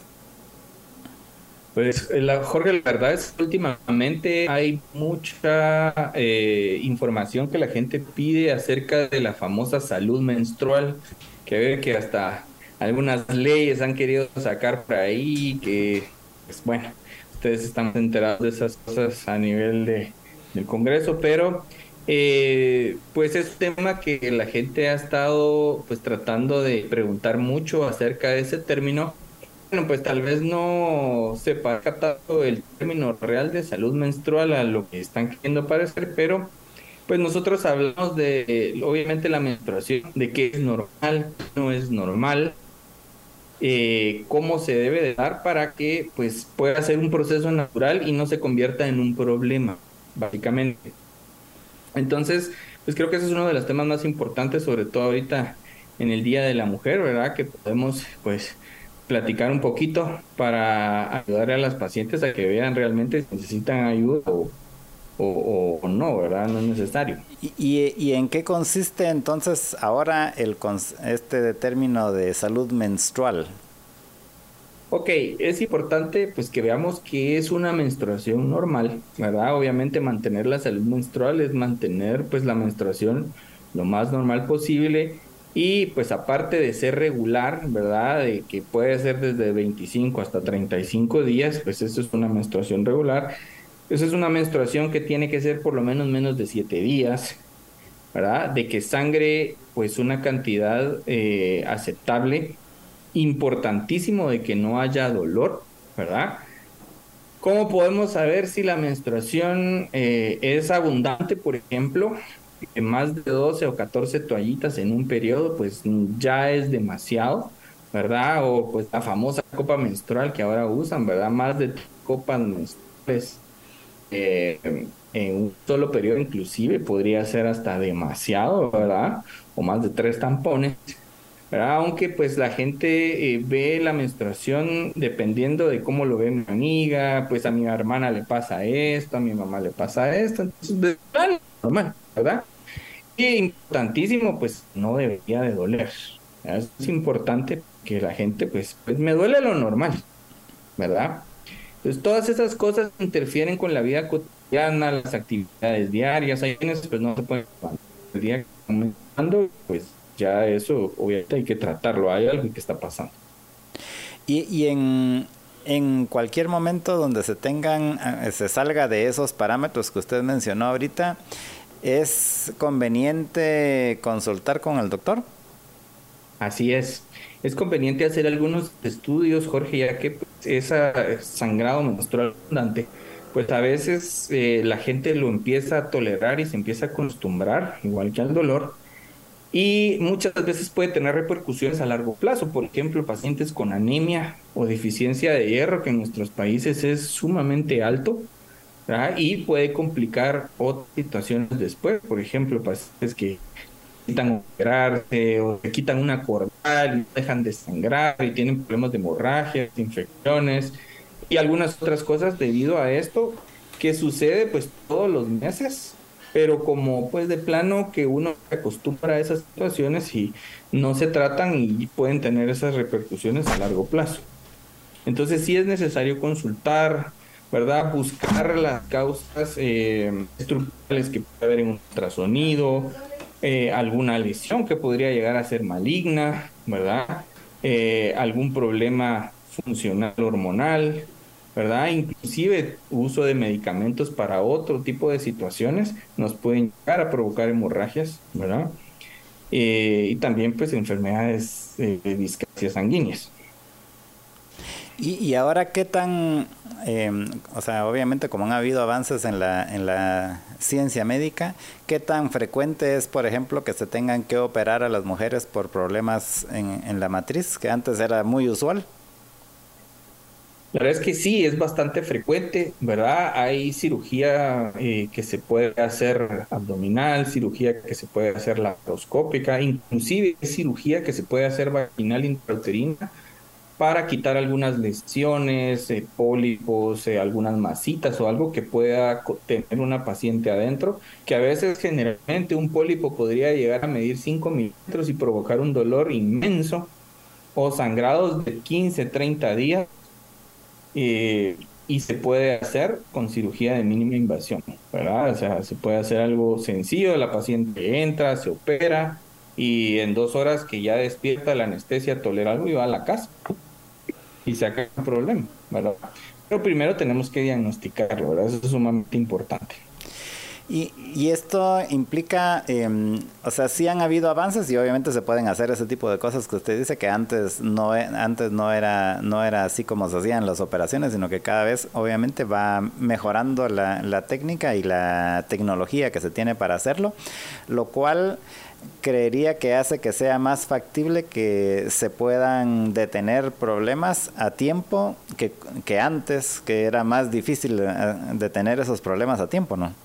Pues, la, Jorge, la verdad es que últimamente hay mucha eh, información que la gente pide acerca de la famosa salud menstrual, que ve que hasta algunas leyes han querido sacar por ahí, que, pues bueno, ustedes están enterados de esas cosas a nivel de, del Congreso, pero eh, pues es un tema que la gente ha estado pues tratando de preguntar mucho acerca de ese término. Bueno, pues tal vez no se parezca tanto el término real de salud menstrual a lo que están queriendo parecer, pero pues nosotros hablamos de, obviamente, la menstruación, de qué es normal, qué no es normal, eh, cómo se debe de dar para que pues pueda ser un proceso natural y no se convierta en un problema, básicamente. Entonces, pues creo que ese es uno de los temas más importantes, sobre todo ahorita en el Día de la Mujer, ¿verdad? Que podemos pues platicar un poquito para ayudar a las pacientes a que vean realmente si necesitan ayuda o, o, o no, ¿verdad? No es necesario. ¿Y, y, y en qué consiste entonces ahora el este término de salud menstrual? Ok, es importante pues que veamos que es una menstruación normal, ¿verdad? Obviamente mantener la salud menstrual es mantener pues la menstruación lo más normal posible y pues aparte de ser regular, ¿verdad? De que puede ser desde veinticinco hasta treinta y cinco días, pues eso es una menstruación regular. Eso es una menstruación que tiene que ser por lo menos menos de siete días, ¿verdad? De que sangre pues una cantidad eh, aceptable. Importantísimo de que no haya dolor, ¿verdad? ¿Cómo podemos saber si la menstruación eh, es abundante, por ejemplo? Que más de doce o catorce toallitas en un periodo, pues ya es demasiado, ¿verdad? O pues la famosa copa menstrual que ahora usan, ¿verdad? Más de copas menstruales eh, en un solo periodo inclusive podría ser hasta demasiado, ¿verdad? O más de tres tampones, ¿verdad? Aunque pues la gente eh, ve la menstruación dependiendo de cómo lo ve mi amiga, pues a mi hermana le pasa esto, a mi mamá le pasa esto, entonces de normal, normal, ¿verdad? Y importantísimo, pues no debería de doler, ¿verdad? Es importante que la gente pues, pues me duele lo normal, ¿verdad? Entonces todas esas cosas interfieren con la vida cotidiana, las actividades diarias, hay quienes pues no se pueden levantar el día que están menstruando, pues ya eso obviamente hay que tratarlo, hay algo que está pasando. Y, y en, en cualquier momento donde se tengan, se salga de esos parámetros que usted mencionó ahorita, ¿es conveniente consultar con el doctor? Así es, es conveniente hacer algunos estudios, Jorge, ya que pues, ese sangrado menstrual abundante, pues a veces eh, la gente lo empieza a tolerar y se empieza a acostumbrar, igual que al dolor. Y muchas veces puede tener repercusiones a largo plazo, por ejemplo, pacientes con anemia o deficiencia de hierro, que en nuestros países es sumamente alto, ¿verdad? Y puede complicar otras situaciones después, por ejemplo, pacientes que quitan operarse o que quitan una cordal y dejan de sangrar y tienen problemas de hemorragias, infecciones y algunas otras cosas debido a esto que sucede pues todos los meses. Pero como pues de plano que uno se acostumbra a esas situaciones y no se tratan y pueden tener esas repercusiones a largo plazo. Entonces sí es necesario consultar, ¿verdad? Buscar las causas eh, estructurales que puede haber en un ultrasonido, eh, alguna lesión que podría llegar a ser maligna, ¿verdad? Eh, algún problema funcional hormonal, ¿verdad? Inclusive uso de medicamentos para otro tipo de situaciones nos pueden llegar a provocar hemorragias, ¿verdad? Eh, y también pues enfermedades eh, de discapacidades sanguíneas. Y, y ahora qué tan, eh, o sea, obviamente como han habido avances en la, en la ciencia médica, ¿qué tan frecuente es, por ejemplo, que se tengan que operar a las mujeres por problemas en, en la matriz, que antes era muy usual? La verdad es que sí, es bastante frecuente, ¿verdad? Hay cirugía eh, que se puede hacer abdominal, cirugía que se puede hacer laparoscópica, inclusive hay cirugía que se puede hacer vaginal intrauterina para quitar algunas lesiones, eh, pólipos, eh, algunas masitas o algo que pueda tener una paciente adentro, que a veces generalmente un pólipo podría llegar a medir cinco milímetros y provocar un dolor inmenso o sangrados de quince, treinta días, eh, y se puede hacer con cirugía de mínima invasión, ¿verdad? O sea, se puede hacer algo sencillo, la paciente entra, se opera y en dos horas que ya despierta la anestesia, tolera algo y va a la casa y se acaba el problema, ¿verdad? Pero primero tenemos que diagnosticarlo, ¿verdad? Eso es sumamente importante. Y, y esto implica, eh, o sea, sí han habido avances y obviamente se pueden hacer ese tipo de cosas que usted dice que antes no antes no era no era así como se hacían las operaciones, sino que cada vez obviamente va mejorando la, la técnica y la tecnología que se tiene para hacerlo, lo cual creería que hace que sea más factible que se puedan detener problemas a tiempo que, que antes, que era más difícil detener esos problemas a tiempo, ¿no?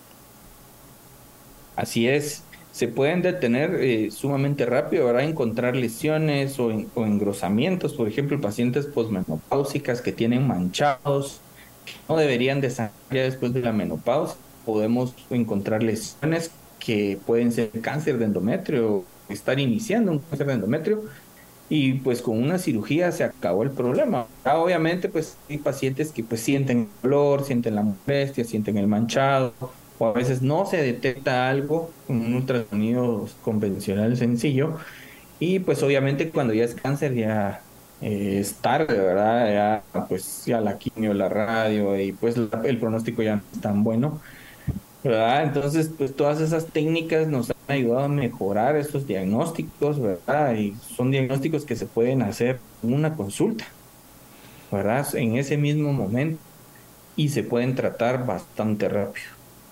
Así es, se pueden detener eh, sumamente rápido, ¿verdad? Encontrar lesiones o, en, o engrosamientos, por ejemplo, pacientes posmenopáusicas que tienen manchados, que no deberían de sangrar ya después de la menopausia. Podemos encontrar lesiones que pueden ser cáncer de endometrio, estar iniciando un cáncer de endometrio, y pues con una cirugía se acabó el problema. Obviamente, pues hay pacientes que pues sienten dolor, sienten la molestia, sienten el manchado, o a veces no se detecta algo con un ultrasonido convencional sencillo, y pues obviamente cuando ya es cáncer ya eh, es tarde, ¿verdad? Ya pues ya la quimio, la radio, y pues la, el pronóstico ya no es tan bueno, ¿verdad? Entonces pues todas esas técnicas nos han ayudado a mejorar esos diagnósticos, ¿verdad? Y son diagnósticos que se pueden hacer en una consulta, ¿verdad? En ese mismo momento, y se pueden tratar bastante rápido.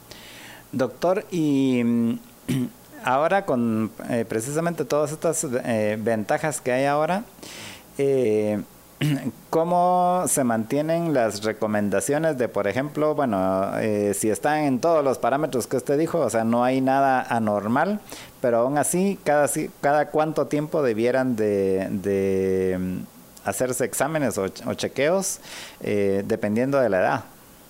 Doctor, y ahora con eh, precisamente todas estas eh, ventajas que hay ahora, eh, ¿cómo se mantienen las recomendaciones de, por ejemplo, bueno, eh, si están en todos los parámetros que usted dijo, o sea, no hay nada anormal, pero aún así, cada, cada cuánto tiempo debieran de, de hacerse exámenes o, o chequeos, eh, dependiendo de la edad?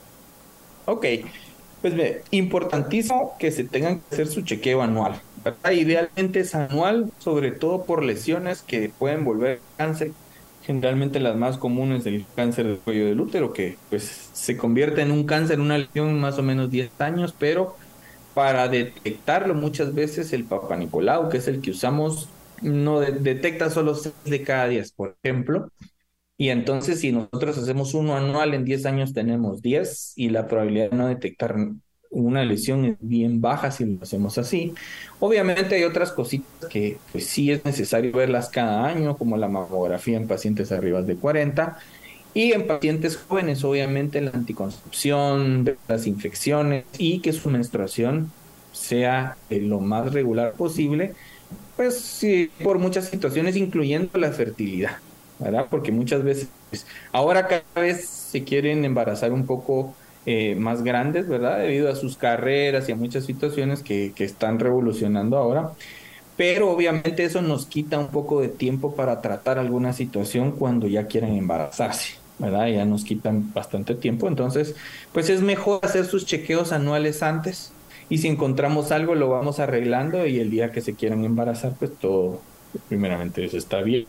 Ok. Pues ve, importantísimo que se tengan que hacer su chequeo anual, ¿verdad? Idealmente es anual, sobre todo por lesiones que pueden volver cáncer. Generalmente las más comunes del cáncer del cuello del útero, que pues se convierte en un cáncer, una lesión en más o menos diez años, pero para detectarlo muchas veces el Papa Nicolau, que es el que usamos, no de- detecta solo seis de cada diez, por ejemplo. Y entonces, si nosotros hacemos uno anual, en diez años tenemos diez, y la probabilidad de no detectar una lesión es bien baja si lo hacemos así. Obviamente hay otras cositas que pues sí es necesario verlas cada año, como la mamografía en pacientes arriba de cuarenta, y en pacientes jóvenes, obviamente, la anticoncepción, las infecciones y que su menstruación sea eh, lo más regular posible, pues sí, por muchas situaciones, incluyendo la fertilidad, ¿verdad? Porque muchas veces, pues, ahora cada vez se quieren embarazar un poco eh, más grandes, ¿verdad? Debido a sus carreras y a muchas situaciones que, que están revolucionando ahora. Pero obviamente eso nos quita un poco de tiempo para tratar alguna situación cuando ya quieren embarazarse, ¿verdad? Ya nos quitan bastante tiempo. Entonces, pues es mejor hacer sus chequeos anuales antes, y si encontramos algo lo vamos arreglando, y el día que se quieran embarazar, pues todo, primeramente eso está bien,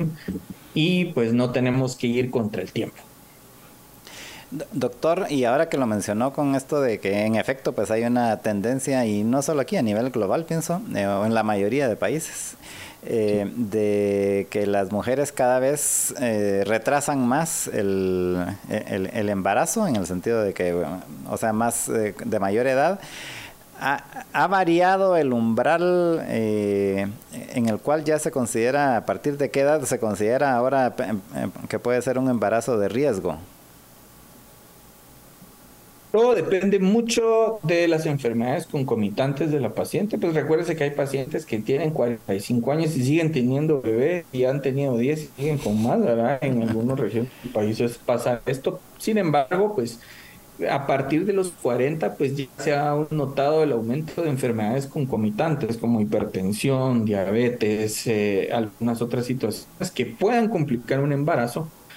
y pues no tenemos que ir contra el tiempo. Doctor, y ahora que lo mencionó con esto de que en efecto pues hay una tendencia, y no solo aquí, a nivel global pienso, eh, o en la mayoría de países, eh, sí. de que las mujeres cada vez eh, retrasan más el, el, el embarazo, en el sentido de que, o sea, más eh, de mayor edad. ¿Ha, ha variado el umbral eh, en el cual ya se considera, a partir de qué edad se considera ahora que puede ser un embarazo de riesgo? Todo depende mucho de las enfermedades concomitantes de la paciente. Pues recuérdese que hay pacientes que tienen cuarenta y cinco años y siguen teniendo bebés, y han tenido diez y siguen con más, ¿verdad? En algunas regiones del país pasa esto. Sin embargo, pues a partir de los cuarenta, pues ya se ha notado el aumento de enfermedades concomitantes como hipertensión, diabetes, eh, algunas otras situaciones que puedan complicar un embarazo.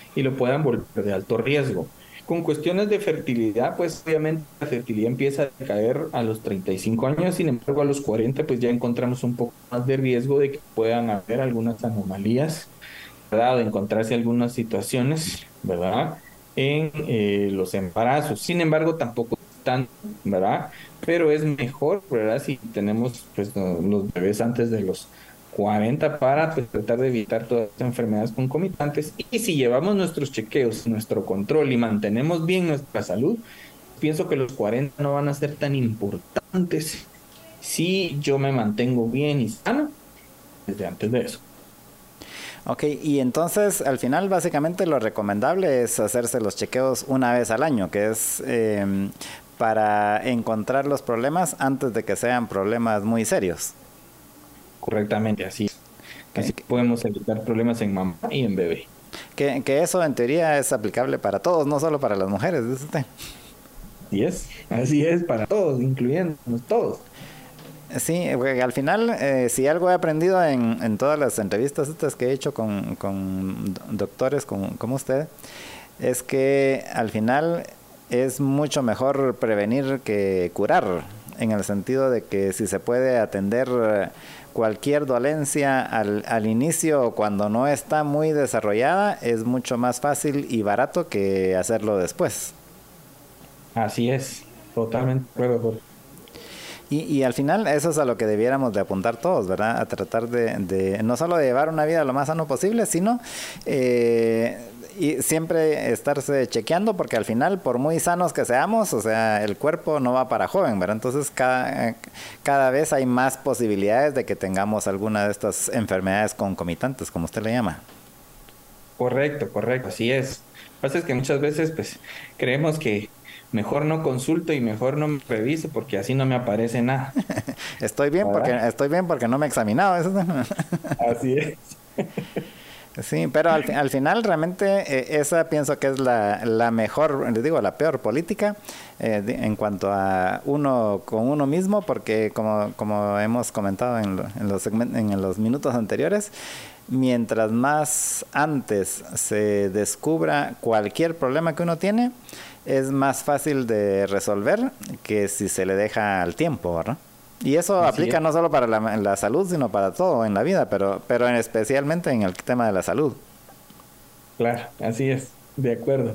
y lo puedan volver de alto riesgo. Con cuestiones de fertilidad, pues obviamente la fertilidad empieza a caer a los treinta y cinco años, sin embargo a los cuarenta pues ya encontramos un poco más de riesgo de que puedan haber algunas anomalías, ¿verdad? De encontrarse algunas situaciones, ¿verdad? En eh, los embarazos. Sin embargo, tampoco tan, ¿verdad? Pero es mejor, ¿verdad? Si tenemos pues los bebés antes de los cuarenta para pues, tratar de evitar todas las enfermedades concomitantes. Y si llevamos nuestros chequeos, nuestro control y mantenemos bien nuestra salud, pienso que los cuarenta no van a ser tan importantes si yo me mantengo bien y sano desde antes de eso. Ok, y entonces al final básicamente lo recomendable es hacerse los chequeos una vez al año, que es eh, para encontrar los problemas antes de que sean problemas muy serios. Correctamente, así es. Así que podemos evitar problemas en mamá y en bebé. Que, que eso en teoría es aplicable para todos, no solo para las mujeres, dice usted. Así es, así es, para todos, incluyéndonos todos. Sí, al final, eh, si algo he aprendido en, en todas las entrevistas estas que he hecho con, con doctores como, como usted, es que al final es mucho mejor prevenir que curar, en el sentido de que si se puede atender cualquier dolencia al, al inicio, cuando no está muy desarrollada, es mucho más fácil y barato que hacerlo después. Así es, totalmente de acuerdo. Y, y al final eso es a lo que debiéramos de apuntar todos, ¿verdad? A tratar de, de no solo de llevar una vida lo más sano posible, sino eh, y siempre estarse chequeando, porque al final, por muy sanos que seamos, o sea, el cuerpo no va para joven, ¿verdad? Entonces cada, cada vez hay más posibilidades de que tengamos alguna de estas enfermedades concomitantes, como usted le llama. Correcto, correcto, así es. Lo que pasa es que muchas veces pues creemos que mejor no consulto y mejor no me reviso porque así no me aparece nada. Estoy bien porque estoy bien porque no me he examinado. Así es. Sí, pero al, al final realmente eh, esa pienso que es la, la mejor, les digo, la peor política eh, de, en cuanto a uno con uno mismo, porque como, como hemos comentado en, lo, en, los segment, en los minutos anteriores, mientras más antes se descubra cualquier problema que uno tiene, es más fácil de resolver que si se le deja al tiempo, ¿verdad? Y eso así aplica es. No solo para la, la salud, sino para todo en la vida, pero, pero en especialmente en el tema de la salud. Claro, así es, de acuerdo.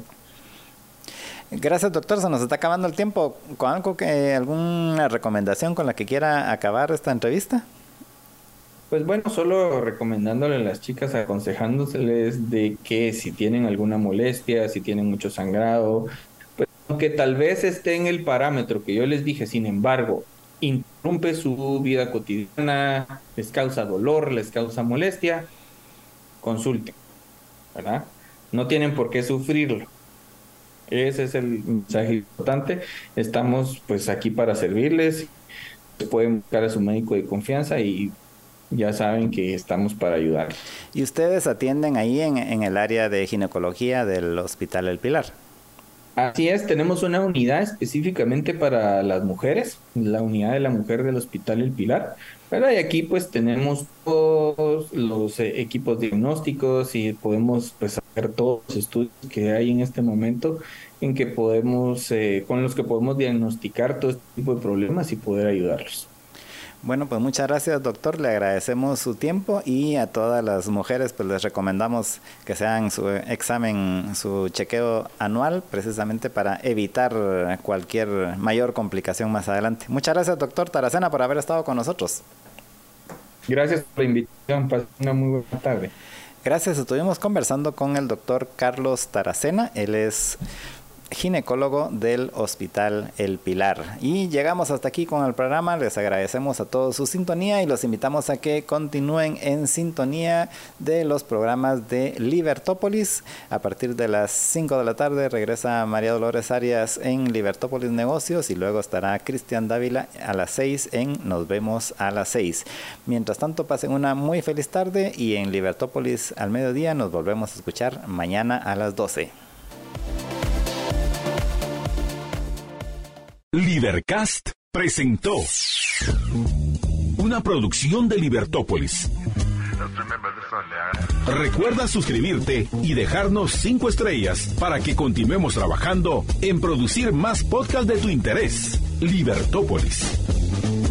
Gracias, doctor, se nos está acabando el tiempo. ¿Con algo que, alguna recomendación con la que quiera acabar esta entrevista? Pues bueno, solo recomendándole a las chicas, aconsejándoseles de que si tienen alguna molestia, si tienen mucho sangrado, pues aunque tal vez esté en el parámetro que yo les dije, sin embargo, interrumpe su vida cotidiana, les causa dolor, les causa molestia, consulten, ¿verdad? No tienen por qué sufrirlo. Ese es el mensaje importante. Estamos pues aquí para servirles. Pueden buscar a su médico de confianza y ya saben que estamos para ayudar. ¿Y ustedes atienden ahí en, en el área de ginecología del Hospital El Pilar? Así es, tenemos una unidad específicamente para las mujeres, la unidad de la mujer del Hospital El Pilar, ¿verdad? Y aquí pues tenemos todos los eh, equipos diagnósticos y podemos pues hacer todos los estudios que hay en este momento en que podemos, eh, con los que podemos diagnosticar todo este tipo de problemas y poder ayudarlos. Bueno, pues muchas gracias, doctor. Le agradecemos su tiempo y a todas las mujeres pues les recomendamos que se hagan su examen, su chequeo anual, precisamente para evitar cualquier mayor complicación más adelante. Muchas gracias, doctor Taracena, por haber estado con nosotros. Gracias por la invitación. Pasen una muy buena tarde. Gracias. Estuvimos conversando con el doctor Carlos Taracena. Él es ginecólogo del Hospital El Pilar. Y llegamos hasta aquí con el programa. Les agradecemos a todos su sintonía y los invitamos a que continúen en sintonía de los programas de Libertópolis. A partir de las cinco de la tarde regresa María Dolores Arias en Libertópolis Negocios y luego estará Cristian Dávila a las seis en Nos Vemos a las seis. Mientras tanto, pasen una muy feliz tarde y en Libertópolis al mediodía nos volvemos a escuchar mañana a las doce. Libercast presentó una producción de Libertópolis. Recuerda suscribirte y dejarnos cinco estrellas para que continuemos trabajando en producir más podcasts de tu interés. Libertópolis.